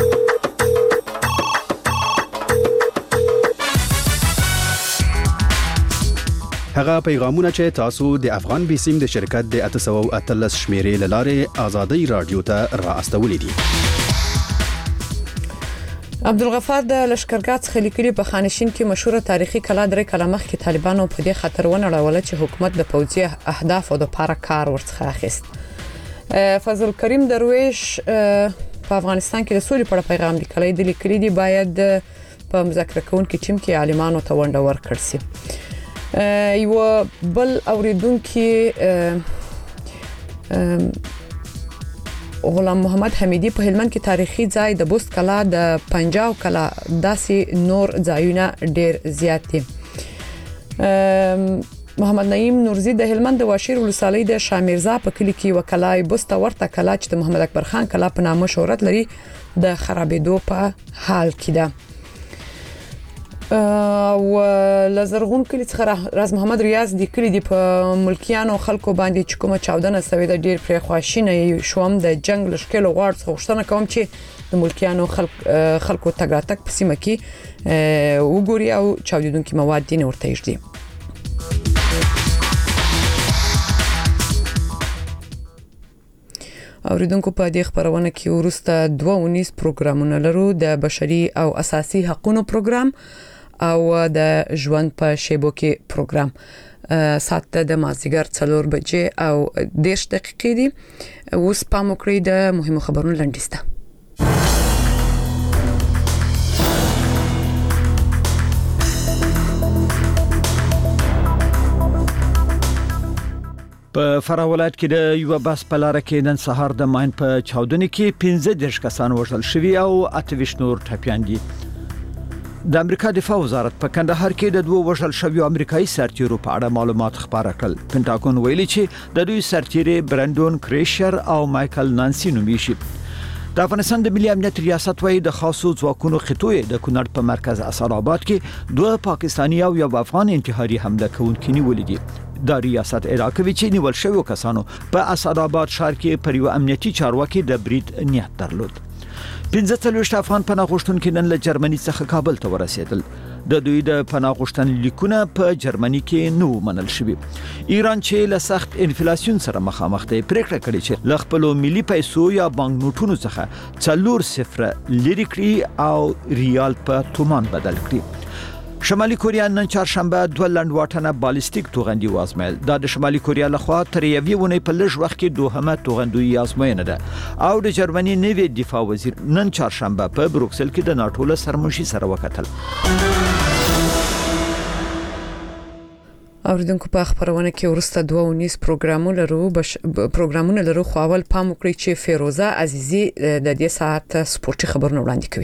هغه پیغامونه چې تاسو د افغان بیسیم د شرکت د 813 شمیرې لاره آزادی رادیو ته را استولې دي. عبدالغفار د لشکرګاه څخه لیکلي په خانشین کې مشهور تاریخي کلا درې کاله مخکې طالبانو په دې خطر ونړول چې حکومت د پوځي اهدافو لپاره کار ورڅخه اخیست. فضل کریم درویش په افغانستان کې د سولې په پیغام لیکلی دی لیکلي دی باید په مذاکره کوونکو ټیم کې عالمانو ته ونډه ورکړل شي. یو بل اوریدونکو غلام محمد حمیدی په هلمند کې تاریخي ځای د بوست کلا د پنجاو کلا داسې نور ځایونه ډیر زیات دي. محمد نعیم نورزی د هلمند د واشیر ولسوالۍ د شامیرزا په کلی کې وکلای بوست ورته کلا چې د محمد اکبر خان کلا په نامه شهرت لري د خرابېدو په حال کې ده. او لزرغون کلی څخه راز محمد ریاض د کلی د ملکیانو خلکو باندې چې کومه چاودنه سوي د ډیر پرې خواشینه شوم د جنگ لشکل غواړ څوښتنه کوم چې د ملکیانو خلکو تګ راتګ په سیمه کې وګوري او چاودیدونکو مواد دي ورته یږدي. اوریدونکو په دې خبرونه کې ورسته 2 پروګرامونه لرو د بشري او اساسي حقوقو پروګرام او د ژوند په شیبو کې پروګرام ساعت د مازیګر 4 بجې او 10 دقیقې دي. اوس پام وکړئ د مهمو خبرونو لنډیسته. په فراه ولایت کې د یو بس په لار کې نن سهار د ماین په چاودنې کې 15 کسان وژل شوي او 28 نور ټپيان دي. د امریکا دفاع وزارت په کندهار کې د 2 وژل شویو امریکایي سرتیرو په اړه معلومات خبره کړل. پینټاګون ویلي چې د دوی سرتیري برندون کریشر او مایکل نانسی نومي شي. د افغانستان د ملي امنیت ریاست وايي د خاصو ځواکونو خطوې د کونړ په مرکز اسداباد کې 2 پاکستاني او 1 افغان انتحاري حمله کوونکي نیولې دي. د ریاست عراق چې نیول شویو کسانو په اسداباد ښار کې پر یو امنیتي چارواکي د برید نیت درلود. 15 افغان پناه غوښتونکي نن له جرمني څخه کابل ته ورسېدل. د دوی د پناه غوښتن لیکونه په جرمني کې نو منل شوی. ایران چې له سخت انفلیسیون سره مخامخ دی پریکړه کړې چې ل خپل ملي پیسو یا بانک نوټونو څخه 4 لري کړي او ریال په تومان بدل کړي. شمالي کوریا نن چهارشنبه 2 لنډ واټنه بالستیک توغندي وازمایل. دا د شمالي کوریا لخوا تر یوې ونې په لږ وخت کې دوهمه توغندي ازموینه ده او د جرمني نوی دفاع وزیر نن چهارشنبه په بروکسل کې د ناتو له سرمنشي سره وکتل. اوریدونکو په خبرونه کې ورسته 2 پروګرامونه لرو خو اول پام وکړئ چې فیروزه عزیزی د دې ساعت سپورتي خبرونه وړاندې کوي.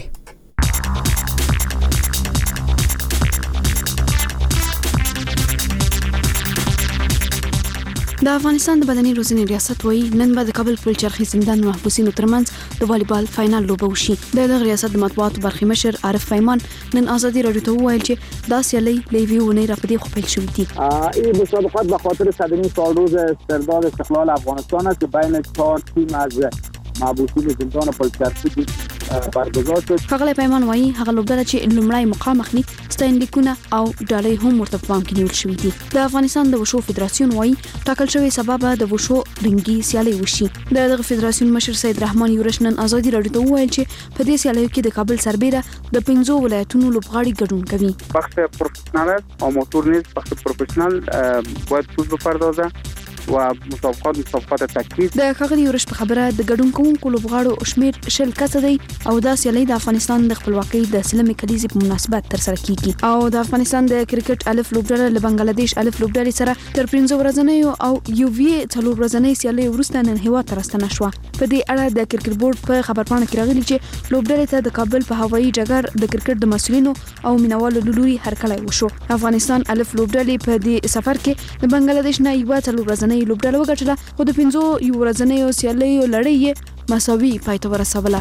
د افغانستان د بدني روزنې ریاست وایي نن به د کابل پل چرخي زندان محبوسینو ترمنځ د والیبال فائنل لوبه وشي. د ریاست د مطبوعاتو برخې مشر عارف فیمان نن آزادي رادیو ته وویل چې دا سیالي لیوی ونې را پدې خو پیل شوې دي. این مسابقات به خاطر صدمه سالروز استرداد استقلال افغانستان است که بین 4 تیم از محبوسین زندان پل چرخی برگزار شد. ښاغلی پیمان وایي هغه لوبډله چې لومړی مقام اخلي ستاینلیکونه او ډالۍ هم ورته په پام کې نیول شوي دي. د افغانستان د وشو فدراسیون وایي ټاکل شوی سبب د وشو رنګي سیالي وشي. دغه فدراسیون مشر سید رحمان یورش نن آزادي رادیو ته وویل چې په دې سیالیو کې د کابل سربېره د 5 ولایتونو لوبغاړي ګډون کوي. بخش پروفشنال است آماتور نیست. بخش پروفشنال باید پول بپردازه و مسابقات تکلیف. د ښاغلي یورش په خبره د ګډون کوونکو لوبغاړو شمیر 20 کسه دی او دا سیالي د افغانستان د خپلواکۍ د سلمې کلیزې په مناسبت تر سره کیږي او د افغانستان د کرکټ الف لوبډله له بنگلاديش الف لوبډلې سره تر 15 ورځې او یو وی 4 ورځې سیالي ورسته نن هوا ترستنه شو. په دې اړه د کرکټ بورډ په خبرپاڼه کې راغلي چې لوبډلې ته د کابل په هوایي ډګر د کرکټ د مسولینو او مینوالو لوري هرکلی وشو. افغانستان الف لوبډلې په دې سفر کې د بنگلاديش نه یو 4 ورځې لوبډله وګټله خو د 15 ورځې سیالي لړۍ مساوي پای ته ورسوله.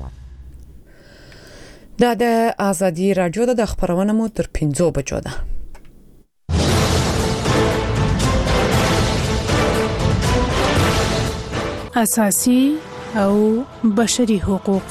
دا د آزادي رادیو د خبرونه مو تر 15 بجو ده. اساسي او بشري حقوق.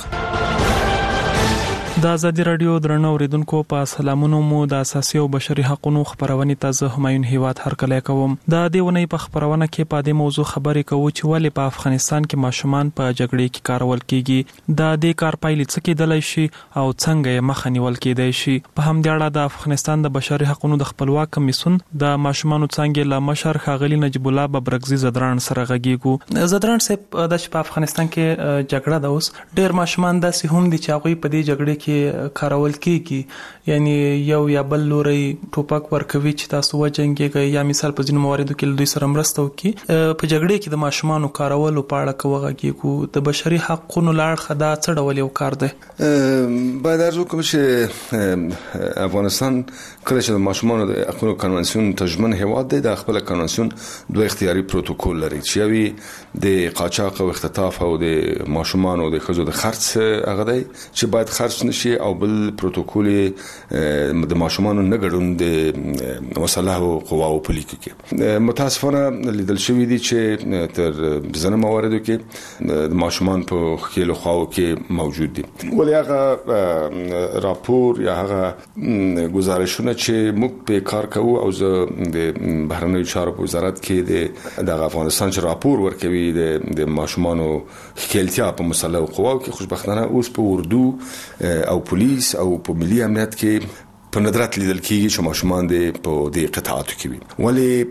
د آزادي رادیو درنو اوریدونکو په سلامونو مو د اساسي او بشري حقوقو خبرونه تازه همایون هیواد هر کله کوم. د دیونی په خبرونه کې په دې موضوع خبرې کوو چې ولې په افغانستان کې ماشومان په جګړې کې کارول کیږي. د دې کار پایلې څه کېدلای شي او څنګه یې مخه نیول کېدای شي. په همدې اړه د افغانستان د بشري حقوقو د خپلواک کمیسیون د ماشومانو څنګه له مشر ښاغلي نجیب الله ببرګزي زدران سره غږیږو. زدران صاحب د په افغانستان کې جګړه د اوس ډېر ماشومان داسې هم دي چې هغه په دې جګړې کې کارول کیږي، یعنی یو یا بل لوري ټوپک ورکوي چې تاسو وجنګيږئ یا مثال په ځینو مواردو کې دوی سره مرسته وکړي. په جګړې کې د ماشومانو کارول په اړه کوغږیږو د بشري حقوقو لار خدا څه ډول یو کار دی؟ باید ارزو کوم چې افغانستان کله چې د ماشومانو د حقوقو کنوانسیون ترجمن هیواد دی، د خپل کنوانسیون دوه اختیاري پروتوکول لري چې یوی د قاچاق او اختطاف او د ماشومانو د خزو د خرڅ هغه دی چې باید خرڅ نشي شي او بل پروتوکول د ماشومان نه ګډون د مسلح قواو په لیکو کې متاسفانه لیدل شوی دي چې تر ځنه مواردو کې د ماشومان په خېلو خواو کې موجود دي ولې هغه راپور یا هغه گزارشونه چې موږ په کار کوو او د بهرنیو چارو وزارت کې د افغانستان چې راپور ورکوي د ماشومانو خېلتیا په مسلح قواو کې خوشبختانه اوس په اردو او پولیس او په ملي امنیت کې په ندرت لیدل کېږي چې ماشومان په دې قطاعاتو کې وي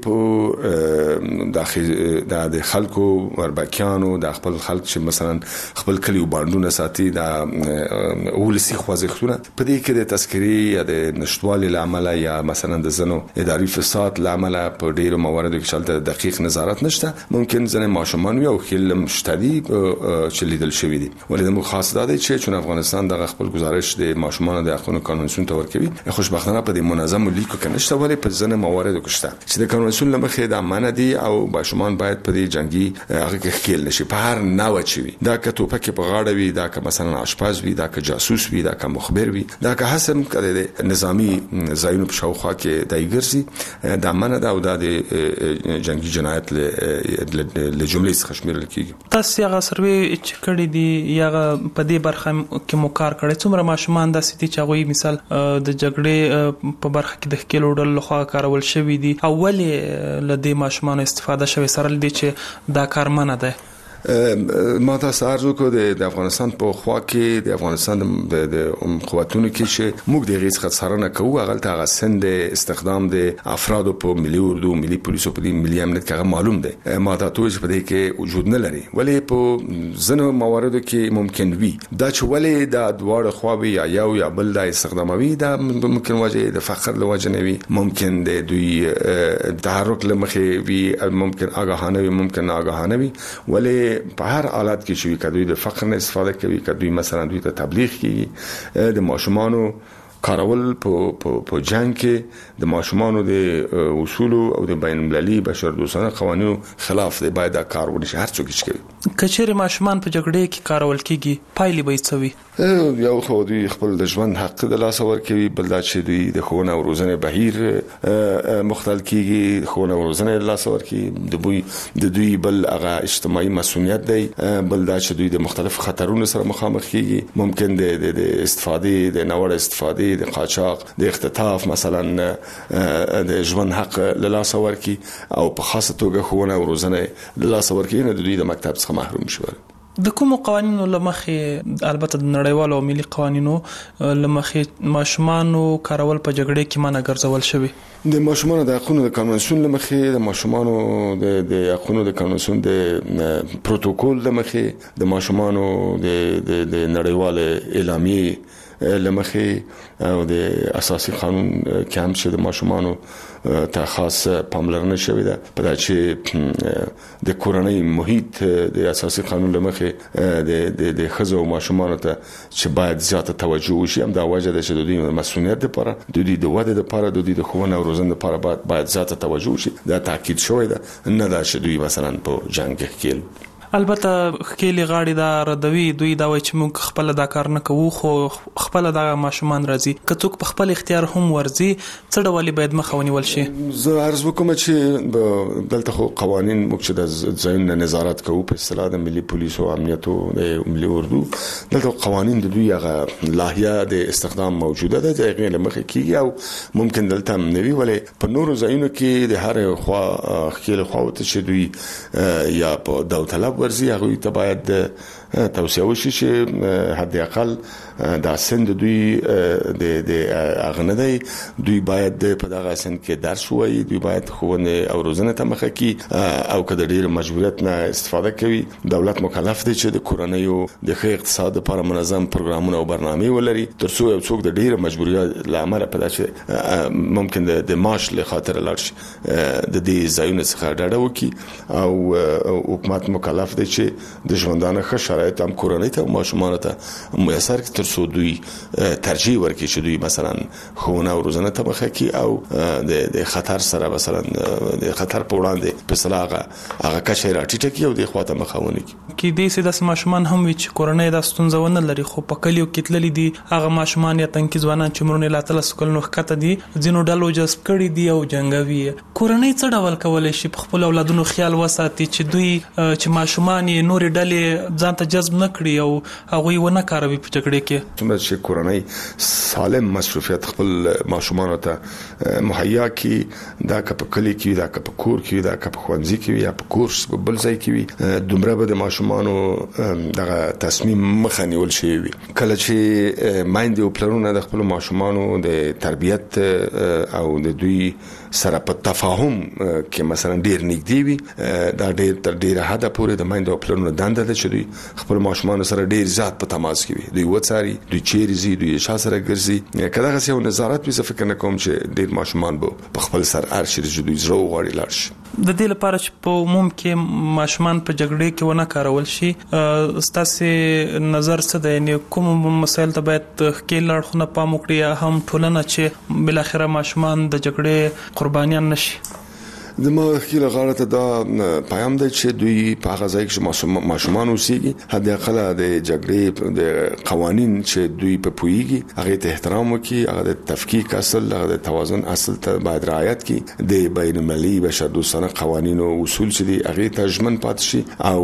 ولې په د خلکو وربکیانو د خپل خلک چې مثلا خپل کلیو باندونه ساتي د ولسی خوځښتونه په دې کې د تذکری یا د نشټوالي لامل یا مثلا د زنو اداري فساد لامل په ډیرو مواردو کې شلته دقیق نظارت نشته ممکن ځنه ماشومان یو خل مشتري چې لیدل شوی دي ولې د خاص دادی چې افغانستان د خپل گزارش د ماشومان د حقوقو قانون ته ورکوي خوشبختانه په دې منظم لیکو کې نشته ولې په ځنه مواردو کې شته چې د قانون لمخې د امانه دي او ماشومان باید په دې جنگي هغه کې خېل نشي په هر نوع چوي دا که توپک په غاړه وي دا که مثلا آشپز وي دا که جاسوس وي دا که مخبر وي دا که حسب کړي نظامی ځایونو په شاوخوا کې دای ګرځي د امانه دا او د جنگي جنایت له جملې څخه شمیرل کیږي تاسو هغه سروي چې کړی دي یا په دې برخه کې مو کار کړی څومره ماشومان د سيتي چاغوي مثال د جګړې په برخه کې د خېلو ډول لخوا کارول شوی دي اولې لدې ماشومان استفاده شوی سره لدې چې دا کار منه ده ما تاسو ارزو کو د افغانستان په خوا کې د افغانستان د قوتونو کې چې موږ د غیز خسرانه کوو هغه ته سند استخدام د افراد په ملي اردو ملي پولیسو په ملي امنیت کې معلوم ده ما تاسو په دې کې وجود نه لري ولې په ځنو مواردو کې ممکن وي دا چې ولې د دواړو خواوي یا یو یا بل د استخداموي دا ممکن وجه د فخر له وجه نه وي ممکن د دوی تحرک لمخې وي ممکن آگاهانه وي ممکن ناآگاهانه وي ولې په هر حالت کې شوی کدوې د فقر نه استفاده کوي کدوې مثلا دوی ته تبلیغ کوي د ماشومانو کارول په جنگ کې د ماشومانو د اصول او د بین المللي بشردوستانه قوانینو خلاف دی باید دا کار ونشي هر څوک چې کوي کچېره ماشومان په جګړې کې کارول کیږي پایلې به څه یو خو دوی خپل د ژوند حق د لاس ورکوي بل دا چې دوی د ښوونه او روزنې بهیر مختل کیږي ښوونه او روزنې د لاس ورکوي د دوی بل هغه اجتماعي مسؤلیت دی بل دا چې دوی د مختلف خطرونو سره مخامخ کیږي ممکن د استفادې د نوړ استفادې د قاچاق د اختطاف مثلا د ژوند حق له لاس ورکوي او په خاصه توګه ښوونه او روزنې له لاس ورکوي نه دوی د مکتب څخه محروم شول د کوم قوانینو لمخې البته د نړیوالو او ملي قوانینو لمخې ماشومانو کارول په جګړې کې منع ګرځول شوی د ماشومانو د حقوقو د قانون لمخې د ماشومانو د حقوقو د قانون د پروتوکول لمخې د ماشومانو د نړیوال اعلامیه لمخې او د اساسي قانون کې هم چې د ماشومانو ته خاص پاملرنه شوې ده په دا چې د کورنۍ محیط د اساسي قانون لمخې د خزو او ماشومانو ته چې باید زیاته توجه وشي هم دا وجه ده چې د دوی مسؤلیت لپاره د دوی د وده لپاره د دوی د ښوونه او روزنې لپاره باید زیاته توجه وشي دا تاکید شوی ده نه دا چې دوی مثلا په جنگ کې البته خېلې غاړي دا ردوي دوی دا وایي چې موږ خپل دا کار نه کوو خو خپل دا ماشومان راځي که څوک په خپل اختیار هم ورځي څه ډول باید مخه ونیول شي زه عرض وکم چې دلته خو قوانين موږ چې د ځین نظارت کوو په اصطلاح د ملي پولیس او امنیت او ملي اردو دلته قوانين د دوی هغه لاهیا د استخدام موجوده ده چې غیر مخه کیږي او ممکن دلته نوي ولې په نورو ځایونو کې د هر خوا خېل خواوت چې دوی یا په داوود طلب ورزي هغه ته باید توصیه وشي چې حد اقل دا سند دوی د اغنده دوی باید په دغه سند کې درس وایي دوی باید ښوونه او روزنه ته مخه کی او کله ډیر مجبوریت نه استفاده کوي دولت مکلف دی چې د کورنیو د ښه اقتصاد لپاره منظم پروګرامونه او برنامې ولري ترڅو یو څوک د ډیر مجبوریت لامل په داسې ممکن د معاش له خاطر لاړ شي د دې ځایونو څخه ډډه وکړي او حکومت مکلف دی چې د ژوندانه ښه شرایط هم کورنۍ ته ماشومان ته میسر تر څو دوی ترجیح ورکړي چې دوی مثلا خونه او روزنه ته مخه کی او د خطر سره مثلا د خطر په وړاندې په صلاحه هغه کچې راټیټه کی او د خواته مخاونه کی دې سي د ماشومان هم وی چې کورنۍ د ستونزونه لري خو په کلیو کې تللي دي هغه ماشومان یا تنکي ځوانان چې مرونه لا تل سکل نو خته دي ځینو ډلو جذب کړي دي او جنگوي کورنۍ څه ډول کولای شي په خپل اولادونو خیال وساتي چې دوی چې ماشومان یې نور ډلې ځان ته جذب نه کړي او هغه ونه کاروي په جګړه کې څومره چې کورنۍ سالم مصروفیت خپل ماشومان ته مهیا کی دا کپ کلی کی دا کپ کور کی دا کپ خوانځي کی یا په کورس په بل ځای کی دومره به د ماشومانو دغه تصمیم مخنیول شي کله چې مایند او پلانونه د خپل ماشومانو د تربیت او د دوی سره په تفاهم کې مثلا ډیر نږدې وي دا ډیر تر ډیره حد پورې د مایند او پلانونو دنده ده چې دوی خپل ماشومان سره ډیر زیات په تماس کې وي دوی وڅاري دوی چیرې زی دوی شاسره ګرځي کله غسه یو نظارت به څه فکر نه کوم چې ډیر ماشومان په خپل سر ارشي د دوی زړه غواړي لاړ شي د دې لپاره چې په عموم کې ماشومان په جګړې کې ونه کارول شي ستاسو نظر څه دی یعنی کوم مسایل ته باید کې لړخونه پام وکړي یا هم ټولنه چې بل اخره ماشومان د جګړې قربانیان نشي د ما خیله غاړه ته دا پیغام دی چې دوی په هغه ځای کې ماشومان اوسېږي حد اقل د جګړې د قوانين چې دوی په پويږي هغه ته احترام وکړي هغه د تفکیک اصل هغه د توازن اصل ته باید رعایت کړي د بین المللي بشردوستانه قوانين او اصول چې دي هغه ته ژمن پات شي او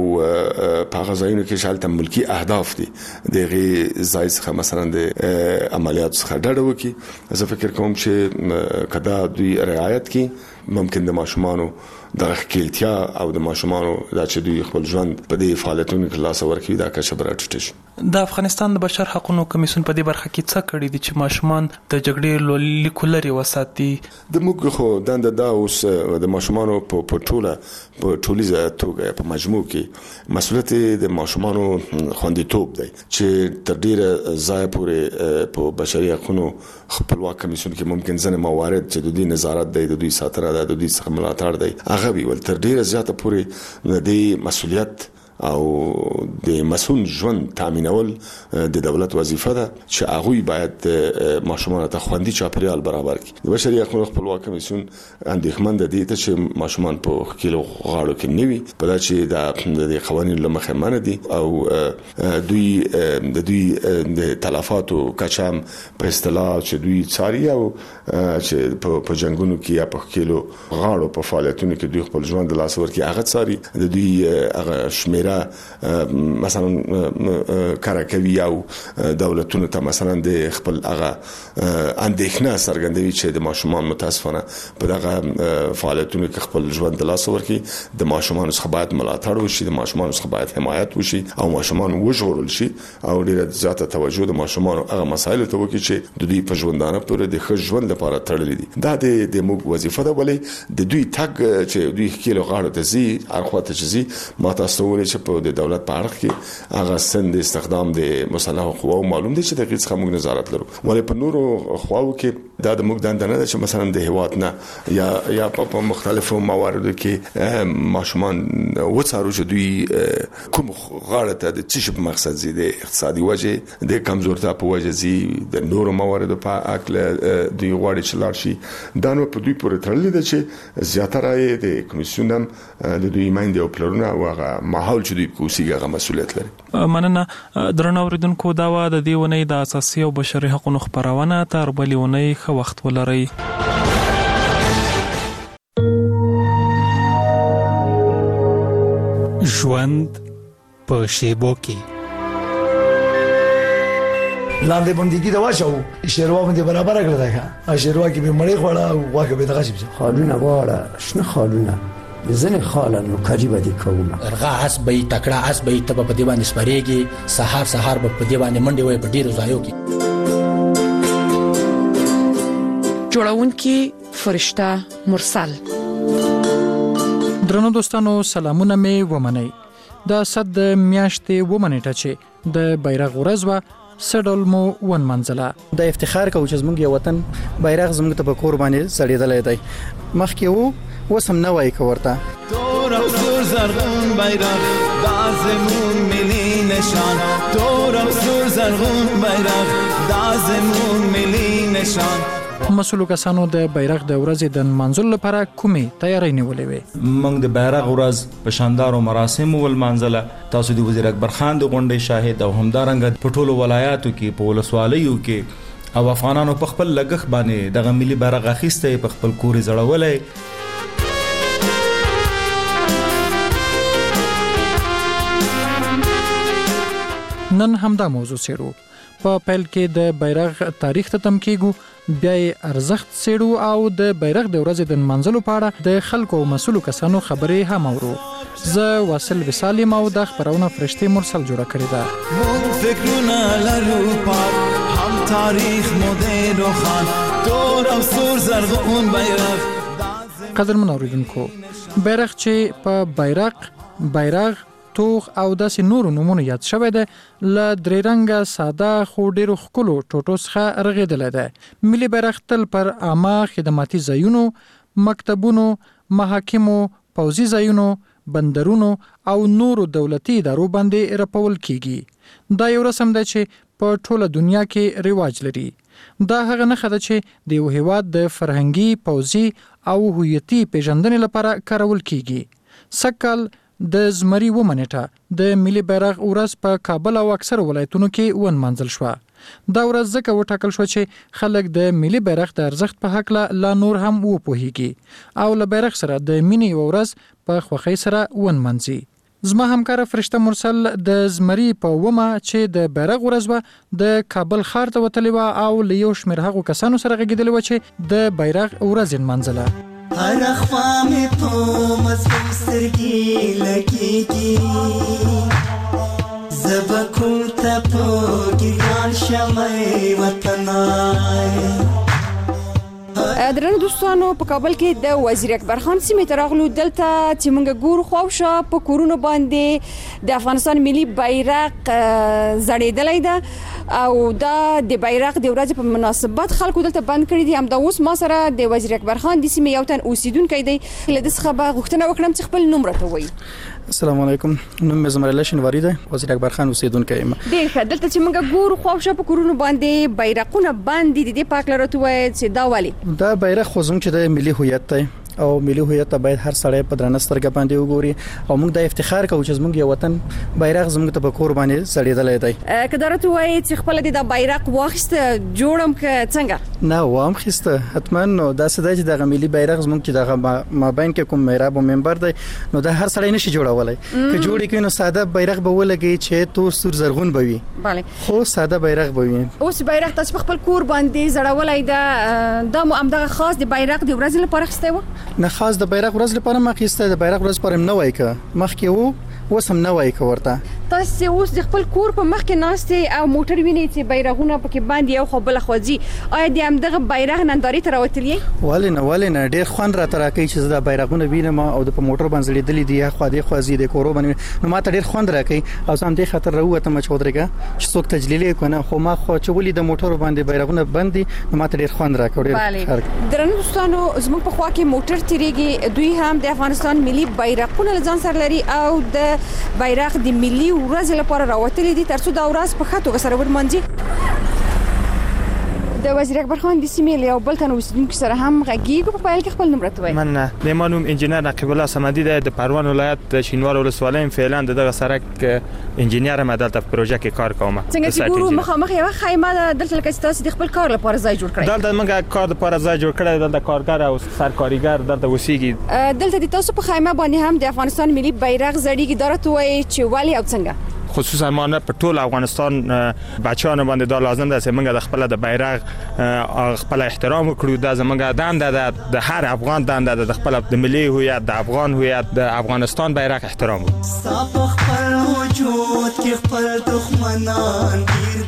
په هغه ځایونو کې شالته ملکی اهداف دي دغه ځای څخه مثلا د عملیات څخه ډډه وکړي زه فکر کوم چې کدا دوی رعایت کړي ممکن د ماشومانو د خپلتیا او د ماشومانو د چې دوی خپل ژوند په دې فعالیتونو کې لاس ورکوي دا کچه براټټ شي د افغانستان د بشر حقوقو کمیسیون په دې برخه کې څه کړی دي چې ماشومان د جګړې لیکولري وساتي د موږ خو دا اوس د ماشومانو په ټولیزه توګه په مجموع کې مسؤلیت د ماشومانو خوندیتوب دی چې تر ډیره ځای پورې په بشري حقوقو خپلواک کمیسیون کې ممکن ځنه موارد چې د دوی نظارت دی د دوی ساتنه ده د دوی څخه ملاتړ دی هغه وی ول تر ډیره زیاته پورې د مسؤلیت او د مسؤل ژوند تامینول د دولت وظیفه ده چې هغه باید ماشومان ته خوندي چاپریال برابر کړي د بشري حقوقو خپلواک کمیسیون اندېښمن دي چې ماشومان په کېلو غاړو کې نیوي په دا چې د قوانینو لمخه منه دي او دوی د تلفاتو کچام په اصطلاح چې دوی څاري او چې په جنگونو کې یا په کېلو غاړو په فعالیتونو کې دوی خپل ژوند د لاس ورکړي هغه څاري د دوی هغه شمیره مثلا کارکوي او دولتونو ته مثلا د خپل هغه اندېښنه څرګندوي چې د ماشومان متاسفانه په دغه فعالیتونو کې خپل ژوند د لاس ورکړي د ماشومان څخه باید ملاتړ وشي د ماشومان څخه باید حمایت وشي او ماشومان وژغورل شي او ډیره زیاته توجه د ماشومان هغه مسایل ته وکړي چې د دوی په ژوندانه پورې د ښه ژوند لپاره تړلې دي دا د موږ وظیفه ده ولې د دوی تګ چې دوی کېلو غاړه ته زی ارخواته چې زی ما تاسو ولې چې په د دولت په اړه کې هغه سند استخدام د مسلح قواو معلوم دي چې د هغې څخه موږ نظارت لرو ولې په نورو خواو کې دا د موږ دنده نه ده چې مثلا د هیواد نه یا په مختلفو مواردو کې ماشومان وڅارو چې دوی کوم غاړه ته د څه په مقصد زی د اقتصادي وجه د کمزورتیا په وجه زی د نورو مواردو په اکل دوی غواړي چې لاړ شي دا نو په دوی پورې تړلې ده چې زیاتره د کمیسیون هم د دوی مایند او پلانونه او هغه ماحول چې دوی کوسیږي هغه مسؤلیت لري مننه درنو اوریدونکو دا و د دې ونې د اساسي او بشري حقوقو خبرونه تر بلې ونې ښه وخت ولرئ ژوند په شیبو کې لاندې باندې دا واچو شیروا باندې برابر کړل دا شیروا کې به مړې خوړه او واګه به دغه شي خالونه واړه شنه خالونه زنه خاله نو قریبه دي کومه ارغا اس به تکړه اس به تب په دی باندې سپریږي سحر به په دی باندې منډي وي په ډیرو ځایو کې جوړونکي فرشته مرسل درنو دوستانو سلامونه می ومنئ د صد میاشتې ومنټه چې د بیرغ ورځ و سډل مو ون منځله د افتخار کو چې زموږ یو وطن بیرغ زموږ ته په قرباني سړېدلې دی مخکې وو وسم نه وای کوړه تور او زرغون بیرغ دازمون ملی نشان تور او سور زرغون بیرغ دازمون ملی نشان. مسؤلو کسانو د بیرغ د ورځې د منځل لپاره کومې تیاری نیولې وي؟ موږ د بیرغ ورځ په شاندارو مراسمو ولمانځله. تاسو د وزیر اکبر خان د غونډې شاهد او همدارنګه په ټولو ولایاتو کې په ولسوالیو کې او افغانانو په خپل لګښ باندې دغه ملي بیرغ اخیسته په خپل کور زړولې. نن همدا موضوع سیرو. په پیل کې د بیرغ تاریخ ته تم کېږو، بیا یې ارزښت سیرو او د بیرغ د ورځې د منځلو په اړه د خلکو او مسؤلو کسانو خبرې هم اورو. زه واصل وصال یم او د خبرونه فرشتي مرسل جوړه کړې ده. مون فکرونه لرو پاک هم تاریخ مدیر و خان تور او سور زرغون بیرغ. قدرمن اوریدونکو، بیرغ چې په بیرغ توغ او داسې نورو نومونو یاد شوی دی، له درې رنګه ساده خو ډېرو ښکلو ټوټو څخه رغېدلی دی. ملي بیرغ تل پر عامه خدماتي ځایونو، مکتبونو، محاکمو، پوځي ځایونو، بندرونو او نورو دولتي ادارو باندې رپول کیږي. دا یو رسم دی چې په ټوله دنیا کې رواج لري. دا هغه نښه ده چې د یو هیواد د فرهنګي، پوځي او هویتي پیژندنې لپاره کارول کیږي. سږکال د زمري ومنټه د ملي بیرغ ورځ په کابل او اکثر ولایتونو کې ونمانځل شوه. دا ورځ ځکه وټاکل شوه چې خلک د ملي بیرغ د ارزښت په هکله لا نور هم وپوهیږي او له بیرغ سره د مینې یوه ورځ په خوښۍ سره ونمانځي. زما همکاره فرشته مرسل د زمري په ومه چې د بیرغ ورځ وه د کابل ښار ته وتلې وه او له یو شمېر هغو کسانو سره غږېدلې وه چې د بیرغ ورځ یې نمانځله. هر اخوا می په مظلوم سترګې لګېږي زه کوم ته په ګریان شمه وطنای. درنو دوستانو، په کابل کې د وزیر اکبر خان سیمې ته راغلو. دلته چې موږ ګورو خواوشا په کورونو باندې د افغانستان ملي بیرغ زړېدلی ده او دا د بیرغ د ورځې په مناسبت خلکو دلته بند کړي دي. همدا اوس ما سره د وزیر اکبر خان د سیمې یو تن اوسیدونکی دی. له ده څخه به غوښتنه وکړم چې خپل نوم راته ووایي. السلام علیکم، نوم مې زمر الله شینواری دی، وزیر اکبر خان اوسیدونکی یم. ډېر ښه. دلته چې موږ ګورو خواوشا په کورونو باندې بیرغونه بند دي، د دې په هکله راته ووایه چې دا ولې؟ دا بیرغ خو زموږ چې د ملي هویت دی او ملي هویت ته باید هر سړی په درنه سترګه باندې وګوري او موږ د افتخار کوو چې زموږ یو وطن بیرغ زموږ ته په کور باندې زړېدلی دی. که دا راته ووایي چې خپله د بیرغ واخیسته جوړم که څنګه؟ نه، وام خیسته حتما. نو داسې دی چې دغه ملي بیرغ زموږ چې دغه مابین کې کوم محراب او منبر دی، نو دا هر سړی نشي جوړولی. که جوړ کړي نو ساده بیرغ به ولګي چې تور سور زرغون به وي، خو ساده بیرغ به وي. اوس بیرغ تاسو په خپل کور باندې زړولی ده، دا مو همدغه خاص د بیرغ د ورځې لپاره اخیستی و؟ نه، خاص د بیرغ ورځ لپاره ما اخیستی. د بیرغ ورځ لپاره مې نه وای که مخکې وو، اوس هم نه وای که ورته. تاسو اوس د خپل کور په مخ کې ناستې او موټر وینئ چې بیرغونه پکې باندې یو خو بله خوا ځي. آیا د همدغه بیرغ نندارې ته راوتلي یې؟ ولې نه، ډېر خوند راته راکوي چې زه دا بیرغونه وینم او د په موټر باندې ځړېدلي دي، یا خوا دې خوا ځي د کورو باندې، نو ما ته ډېر خوند راکوي. او زه همدې خاطر راووتم چې ودرېږه چې څوک تجلیل یې کنه، خو ما خو چې ولې د موټرو باندې بیرغونه بند دي نو ما ته ډېر خوند راکوي. درنو دوستانو، زموږ په خوا کې موټر تیریږي، دوی هم د افغانستان ملي بیرغونه له ځان سره لري او د بیرغ د ملي ورځې لپاره راوتلي دي ترڅو دا ورځ په ښه توګه سره ونمانځي. د وزیر اکبر خان د سیمې له یو بل تن اوسیدونکي سره هم غږیږو. په پیل کې خپل نوم راته وایي. من د ما نوم انجینر نقیب الله صمدي دی، د پروان ولایت د شینوار ولسوالۍ یم. فعلا دغه سرک انجینر یم، دلته په پروژه کې کار کوم. څنګه چې ګورو مخامخ یوه خیمه ده، دلته لکه چې تاسو د خپل کار لپاره ځای جوړ کړی. دلته موږ کار لپاره ځای جوړ کړی، دلته کارګر او سرکارګر دلته اوسېږي. دلته د تاسو په خیمه باندې هم د افغانستان ملي بیرغ زړیږي. دا راته وایي چې ولې او څنګه؟ خصوصا ما نه په ټول افغانستان بچیانو باندې دا لازم ده چې موږ د خپل د بیرغ خپل احترام وکړو. دا زموږ دنده ده، د هر افغان دنده ده، د خپل د ملي هویت، د افغان هویت، د افغانستان بیرغ احترام وکړو. صاحب خپل وجود کې خپل دښمنان ډیر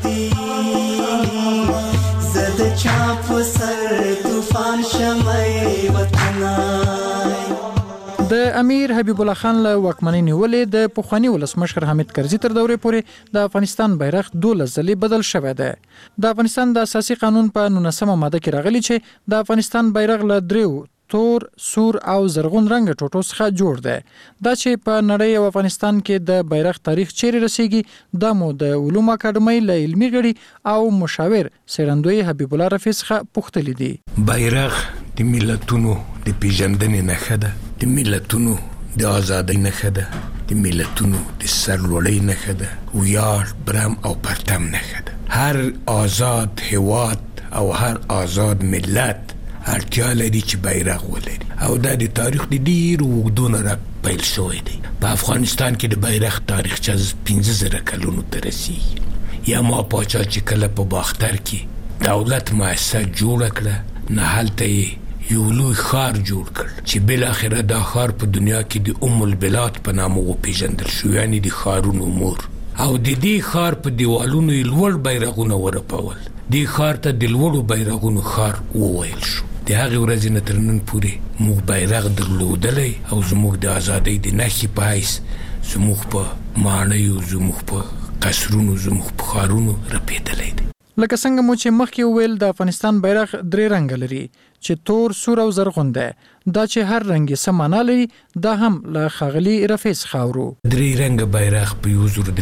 دي، زه د چا په سر طوفان شمه وطنای. د امیر حبیب الله خان له واکمنۍ نیولې د پخواني ولسمشر حامد کرزي تر دورې پورې د افغانستان بیرغ 12 ځلې بدل شوی دی. د افغانستان د اساسي قانون په 19مه ماده کې راغلی چې د افغانستان بیرغ له 3 تور، سور او زرغون رنګ ټوټو څخه جوړ دی. دا چې په نړۍ او افغانستان کې د بیرغ تاریخ چیرې رسیږي دا مو د علوم اکاډمۍ له علمي غړي او مشاور څېړندوی حبیب الله رفیع څخه پوښتلي دي. بیرغ د ملتونو د پیژندنې نښه ده، د ملتونو د ازادۍ نښه ده، د ملتونو د سرلوړۍ نښه ده، ویاړ، برم او پرتم نښه ده. هر آزاد هیواد او هر آزاد ملت اړتیا لري چې بیرغ ولري او دا د تاریخ د ډیرو اوږدو نه پیل شوی دی. په افغانستان کې د بیرغ تاریخچه 15,000 کلونو ته رسیږي. یا ما پاچا چې کله په باختر کې دولت مؤسسه جوړه کړه نه هلته یو لوی ښار جوړ کړ چې بالاخره دا ښار په دنیا کې د ام البلاد په نامه وپېژندل شو، یعنی د ښارونو مور. او د دې ښار په دیوالونو یې لوړ بیرغونه ورپول. دې ښار ته د لوړو بیرغونو ښار وویل شو. د هغې ورځې نه تر نن پورې موږ بیرغ درلودلی او زموږ د ازادۍ د نښې په حیث زموږ په ماڼیو، زموږ په قصرونو، زموږ په ښارونو رپېدلی دی. لکه څنګه مو چې مخکې وویل د افغانستان بیرغ 3 رنګ لري چې تور، سور او زرغون ده. دا چې هر رنګ یې څه معنا لري دا هم له ښاغلي رفیع څخه اورو. 3 رنګه بیرغ په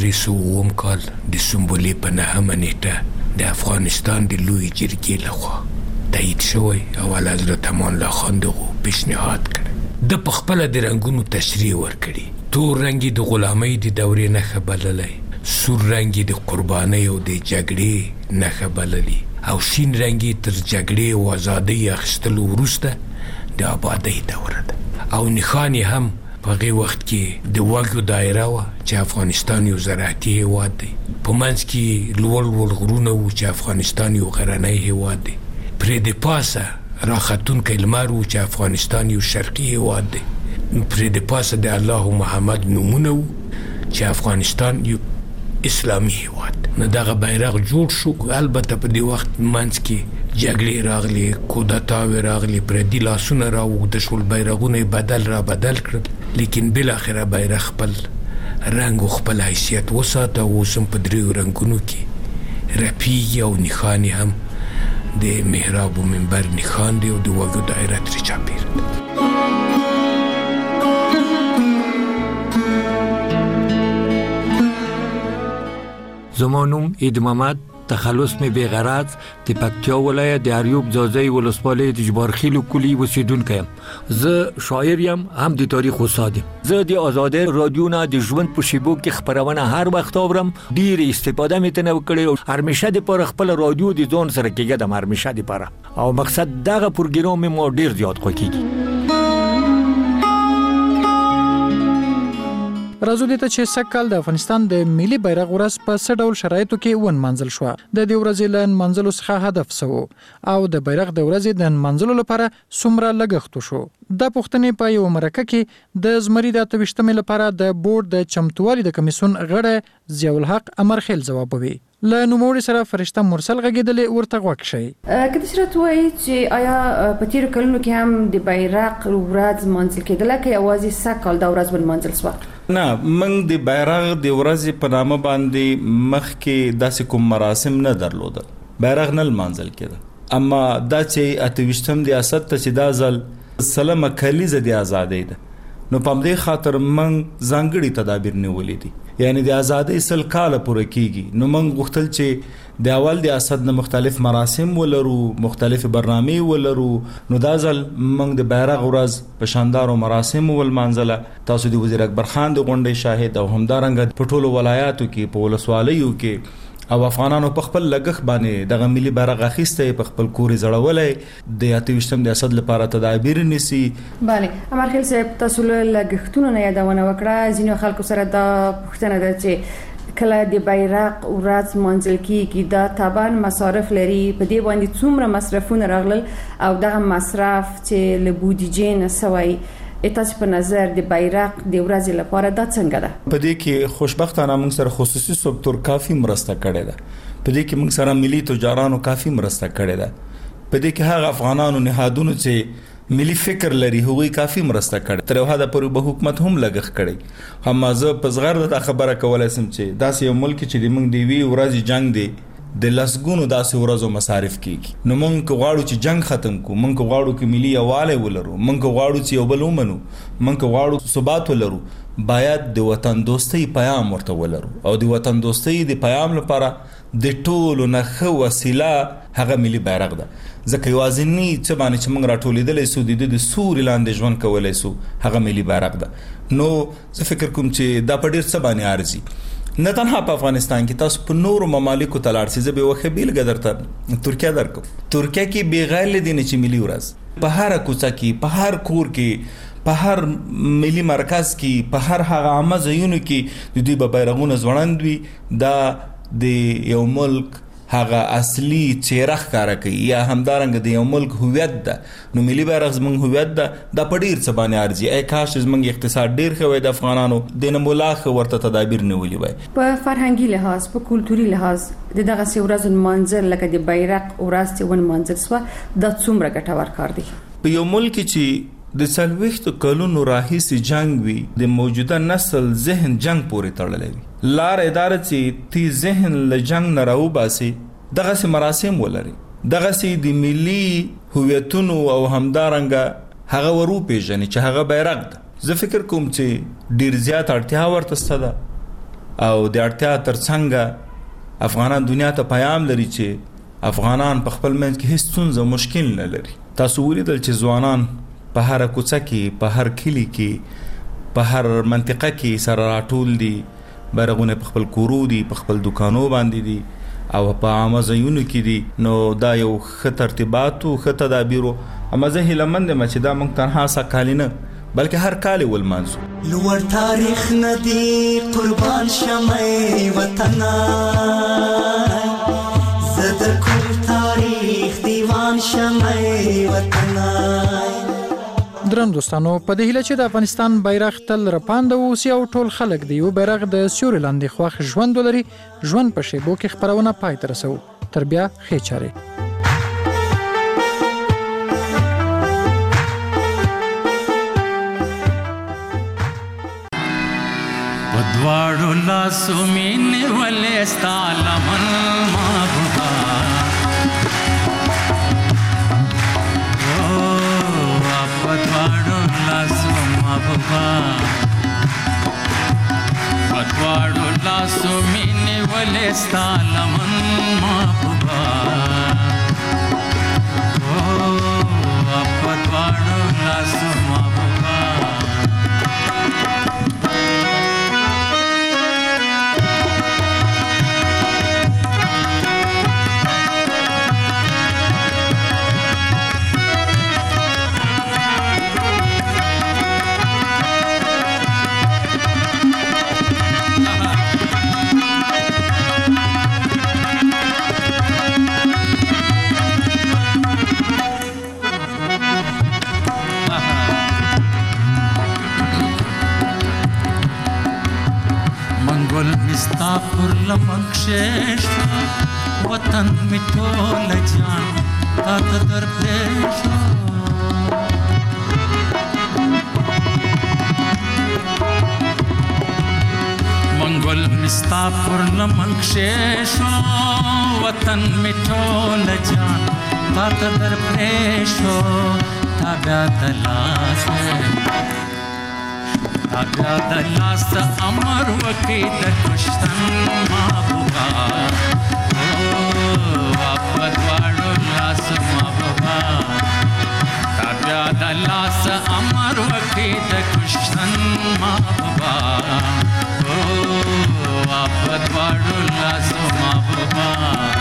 1302 کال د سنبلې په 9 نیټه د افغانستان د لوی جرګې لخوا تایید شوی او حضرت امان الله خان دغه پیشنهاد کړ. د په خپله د رنګونو تشریح ورکړي. تور رنګ د غلامۍ د دورې نښه بللی، سور رنګ د قربانۍ او د جګړې نښه بللی او شین رنګ تر جګړې او ازادۍ اخیستلو وروسته د آبادۍ دوره ده. او نښان هم په هغې وخت کې د وږو دایره وه چې افغانستان یو زراعتي هیواد دی. په منځ کې لوړ لوړ غرونه وو چې افغانستان یو غرنی هیواد دی. پرې د پاسه راختونکی لمر وو چې افغانستان یو شرقي هیواد دی. پرې د پاسه د الله محمد نومونه وو چې افغانستان یو اسلامي هیواد. نو دغه بیرغ جوړ شو. البته په دې وخت منځ کې جګړې راغلي، کودتاوې راغلي، پردي لاسونه راوږده شول، بیرغونه یې بدل کړل، لیکن بالاخره بیرغ خپل رنګ او خپل حیثیت وساته. اوس هم په 3 رنګونو کې رپیږي او نښان هم د محراب و منبر نښان دی او د وږو دایره ترې چاپېره ده. زما نوم عید محمد، تخلص می بیغرض، د پکتیا ولایت د اریوب ځاځی ولسوالۍ د جبارخیل کلی اوسیدونکی یم. زه شاعر یم، هم د تاریخ استاد یم. زه د آزادۍ رادیو نه د ژوند په شیبو کې خبرونه هر وخت اورم. ډیر استفاده مې تنه وکړې او هرمشه د پر خپل رادیو د ځون سره کېږم، هرمشه د پر او مقصد دغه پروګرام مې ډیر زیات خوښیږي. راځو دې ته چې سږکال د افغانستان د ملي بیرغ ورځ په څه ډول شرایطو کې ونمانځل شوه. د دې ورځې له نمانځلو څخه هدف څه و او د بیرغ د ورځې د نمانځلو لپاره څومره لګښت وشو؟ دا پوښتنې په یو مرکه کې د زمري د 28مې لپاره د بورډ د چمتووالي د کمیسیون غړی ضیاء الحق امرخیل ځوابوي. له نوموړي سره فرشته مرسل غږېدلې ورته غوږ شئ. که د صورت وایي چې آیا په تیرو کلونو کې هم د بیرغ ورځ نمانځل کېدله که یوازې سږکال دا ورځ ونمانځل شوه؟ نه، موږ د بیرغ د ورځې په نامه باندې مخکې داسې کوم مراسم نه درلودل. بیرغ نه لمانځل کېده. اما دا چې 28م ریاست ته چې دا ځل سلمه کلیزه د ازادۍ ده، نو په همدې خاطر موږ ځانګړي تدابیر نیولې دي. یعنی د ازادۍ 100 کاله پوره کیږي، نو موږ غوښتل چې د اول ریاست نه مختلف مراسم ولرو، مختلف برنامې ولرو. نو دا ځل موږ د بیرغ ورځ په شاندارو مراسم ولمانځله. تاسو د وزیر اکبر خان د غونډې شاهد او همدارنګه په ټولو ولایاتو کې په ولسوالیو کې او افغانانو په خپل لګښ باندې دغه ملي بیرغ اخیسته، په خپل کور زړولې د 28م ریاست لپاره تدابیر نیسي. بله، امرخیل صاحب، تاسو له لګښتونو نه یادونه وکړه. ځینو خلکو سره دا پوښتنه ده چې کله د بیرغ ورځ نمانځل کیږي دا طبعا مصارف لري، په دې باندې څومره مصرفونه راغلل او دغه مصرف چې له بودیجې نه سوی تاسو په نظر د بیرغ د ورځې لپاره دا څنګه ده؟ په دې کې خوشبختانه موږ سره خصوصي سکتور کافي مرسته کړې ده. په دې کې موږ سره ملي تجارانو کافي مرسته کړې ده. په دې کې هغه افغانانو نهادونو چې ملي فکر لري هغوی کافي مرسته کړې. تر یو حده پورې به حکومت هم لګښ کړی. هم زه په صغر د خبره کولای سم چې داسې یو ملک چې د موږ دی وی ورځې جنگ دی د لسګونو داسې ورځو مصارف کیږي. نو مونږ غواړو چې جنگ ختم کو، مونږ غواړو چې ملي یووالی ولرو، مونږ غواړو چې یو بل ومنو، مونږ غواړو ثبات ولرو. باید د وطن دوستۍ پیغام ورته ولرو او د وطن دوستۍ د پیغام لپاره د ټولو نه ښه وسیله هغه ملي بیرغ ده. ځکه یوازینی څه باندې چې موږ راټولېدلی سو د سوري لاندې ژوند کولی سو هغه ملي بیرغ ده. نو زه فکر کوم چې دا په ډېر څه باندې ارزي. نه تنها په افغانستان کې، تاسو په نورو ممالکو ته لاړ شئ. زه به یوه ښه بیلګه درته ترکیه درکوم. ترکیه کې بغیر له دې نه چې ملي ورځ په هره کوڅه کې، په هر کور کې، په هر ملي مرکز کې، په هر هغه عامه ځایونو کې د دوی به بیرغونه ځوړند وي. دا د یو ملک هغه اصلي چهره ښکاره کوي یا همدارنګه د یو ملک هویت ده. نو ملي بیرغ زموږ هویت ده. دا په ډېر څه باندې ارزي. ای کاش زموږ اقتصاد ډېر ښه وای د افغانانو، د نه مولا ښه ورته تدابیر نیولي وای. په فرهنګي لحاظ، په کلتوري لحاظ د دغسې ورځو نمانځل لکه د بیرغ ورځ چې ونمانځل سوه دا څومره ګټور کار دی؟ په یو ملک چې د 40 کلونو راهیسې جنگ وي، د موجوده نسل ذهن جنگ پورې تړلی وي، لار اداره چې تی ذهن له جنگ نه راوباسي، دغسې مراسم ولري، دغسې د ملي هویتونو او همدارنګه هغه وروپېژني چې هغه بیرغ ده. زه فکر کوم چې ډېر زیات اړتیا ورته شته ده او د اړتیا ترڅنګ افغانان دنیا ته پیغام لري چې افغانان په خپل منځ کې هیڅ ستونزه مشکل نه لري. تاسو ولیدل چې ځوانان په هر کوڅه کې، په هر کلی کې، په هر منطقه کې سره راټول دي، بیرغونه په خپل کورو دي، په خپل دکانو باندې دي او په عامه ځایونو کې دي. نو دا یو ښه ترتیبات او ښه تدابیر. اما زه هیلهمند یم چې دا موږ تنها سږکال نه بلکې هر کال ولمانځو. لوړ تاریخ ندی قربان شمه وطن، زه د کوم تاریخ دیوان شمه وطن. درم دوستانو، په دې هیله چې د افغانستان بیرغ تل رپانده اوسي او ټول خلک د یو بیرغ د سیوري لاندې خوښ ژوند ولري. ژوند په شیبو کې خپرونه پای ته رسوو. تر بیا ښې چارې. په دواړو لاسو مې نیولې ستا لمن محبوبه، پدواړو لاسو محبوبه، پدواړو لاسو مې نیولې ستا لمن محبوبه، پدواړو لاسو محبوبه. ستا پر لمن کښې وطن مې ټوله جان تا ته در پرېږدو. منګل مې ستا پر لمن کښې وطن مې ټوله جان تا ته در پرېږدو. تا بیا د لاسه تا بیا د لاس امر وکړي د کشتن محبوبه، په دواړو لاسو محبوبه. تا بیا د لاس امر وکړي د کشتن محبوبه، په دواړو لاسو محبوبه.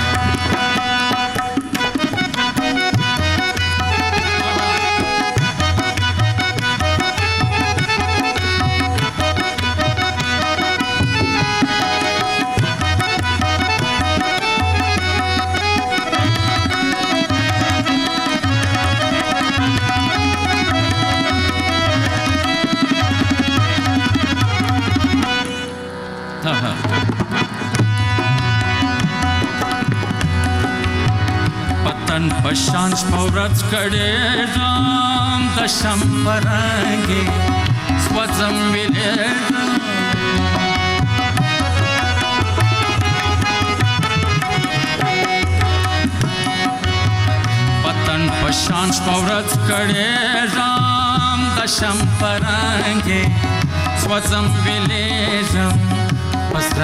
پتن پشان شپورت کړي ځان د شمبرنګي سوځم ویلې پشان شپورت کړه رام دشم پرانګه سوځم ویلېږم پسر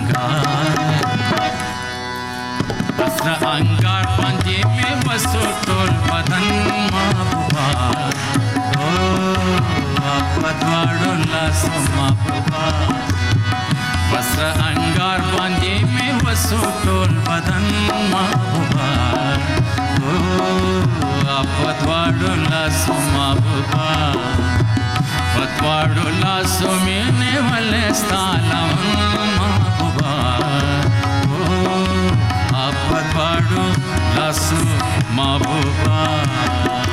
انګار باندې مې وسو ټول بدن محبوبا او پدواړو لاسو محبوبا پسر انګار باندې مې وسو ټول بدن محبوبا او پدواړو لاسو محبوبا پدواړو لاسو مې نه ولستاله محبوبا پدواړو لاسو محبوبا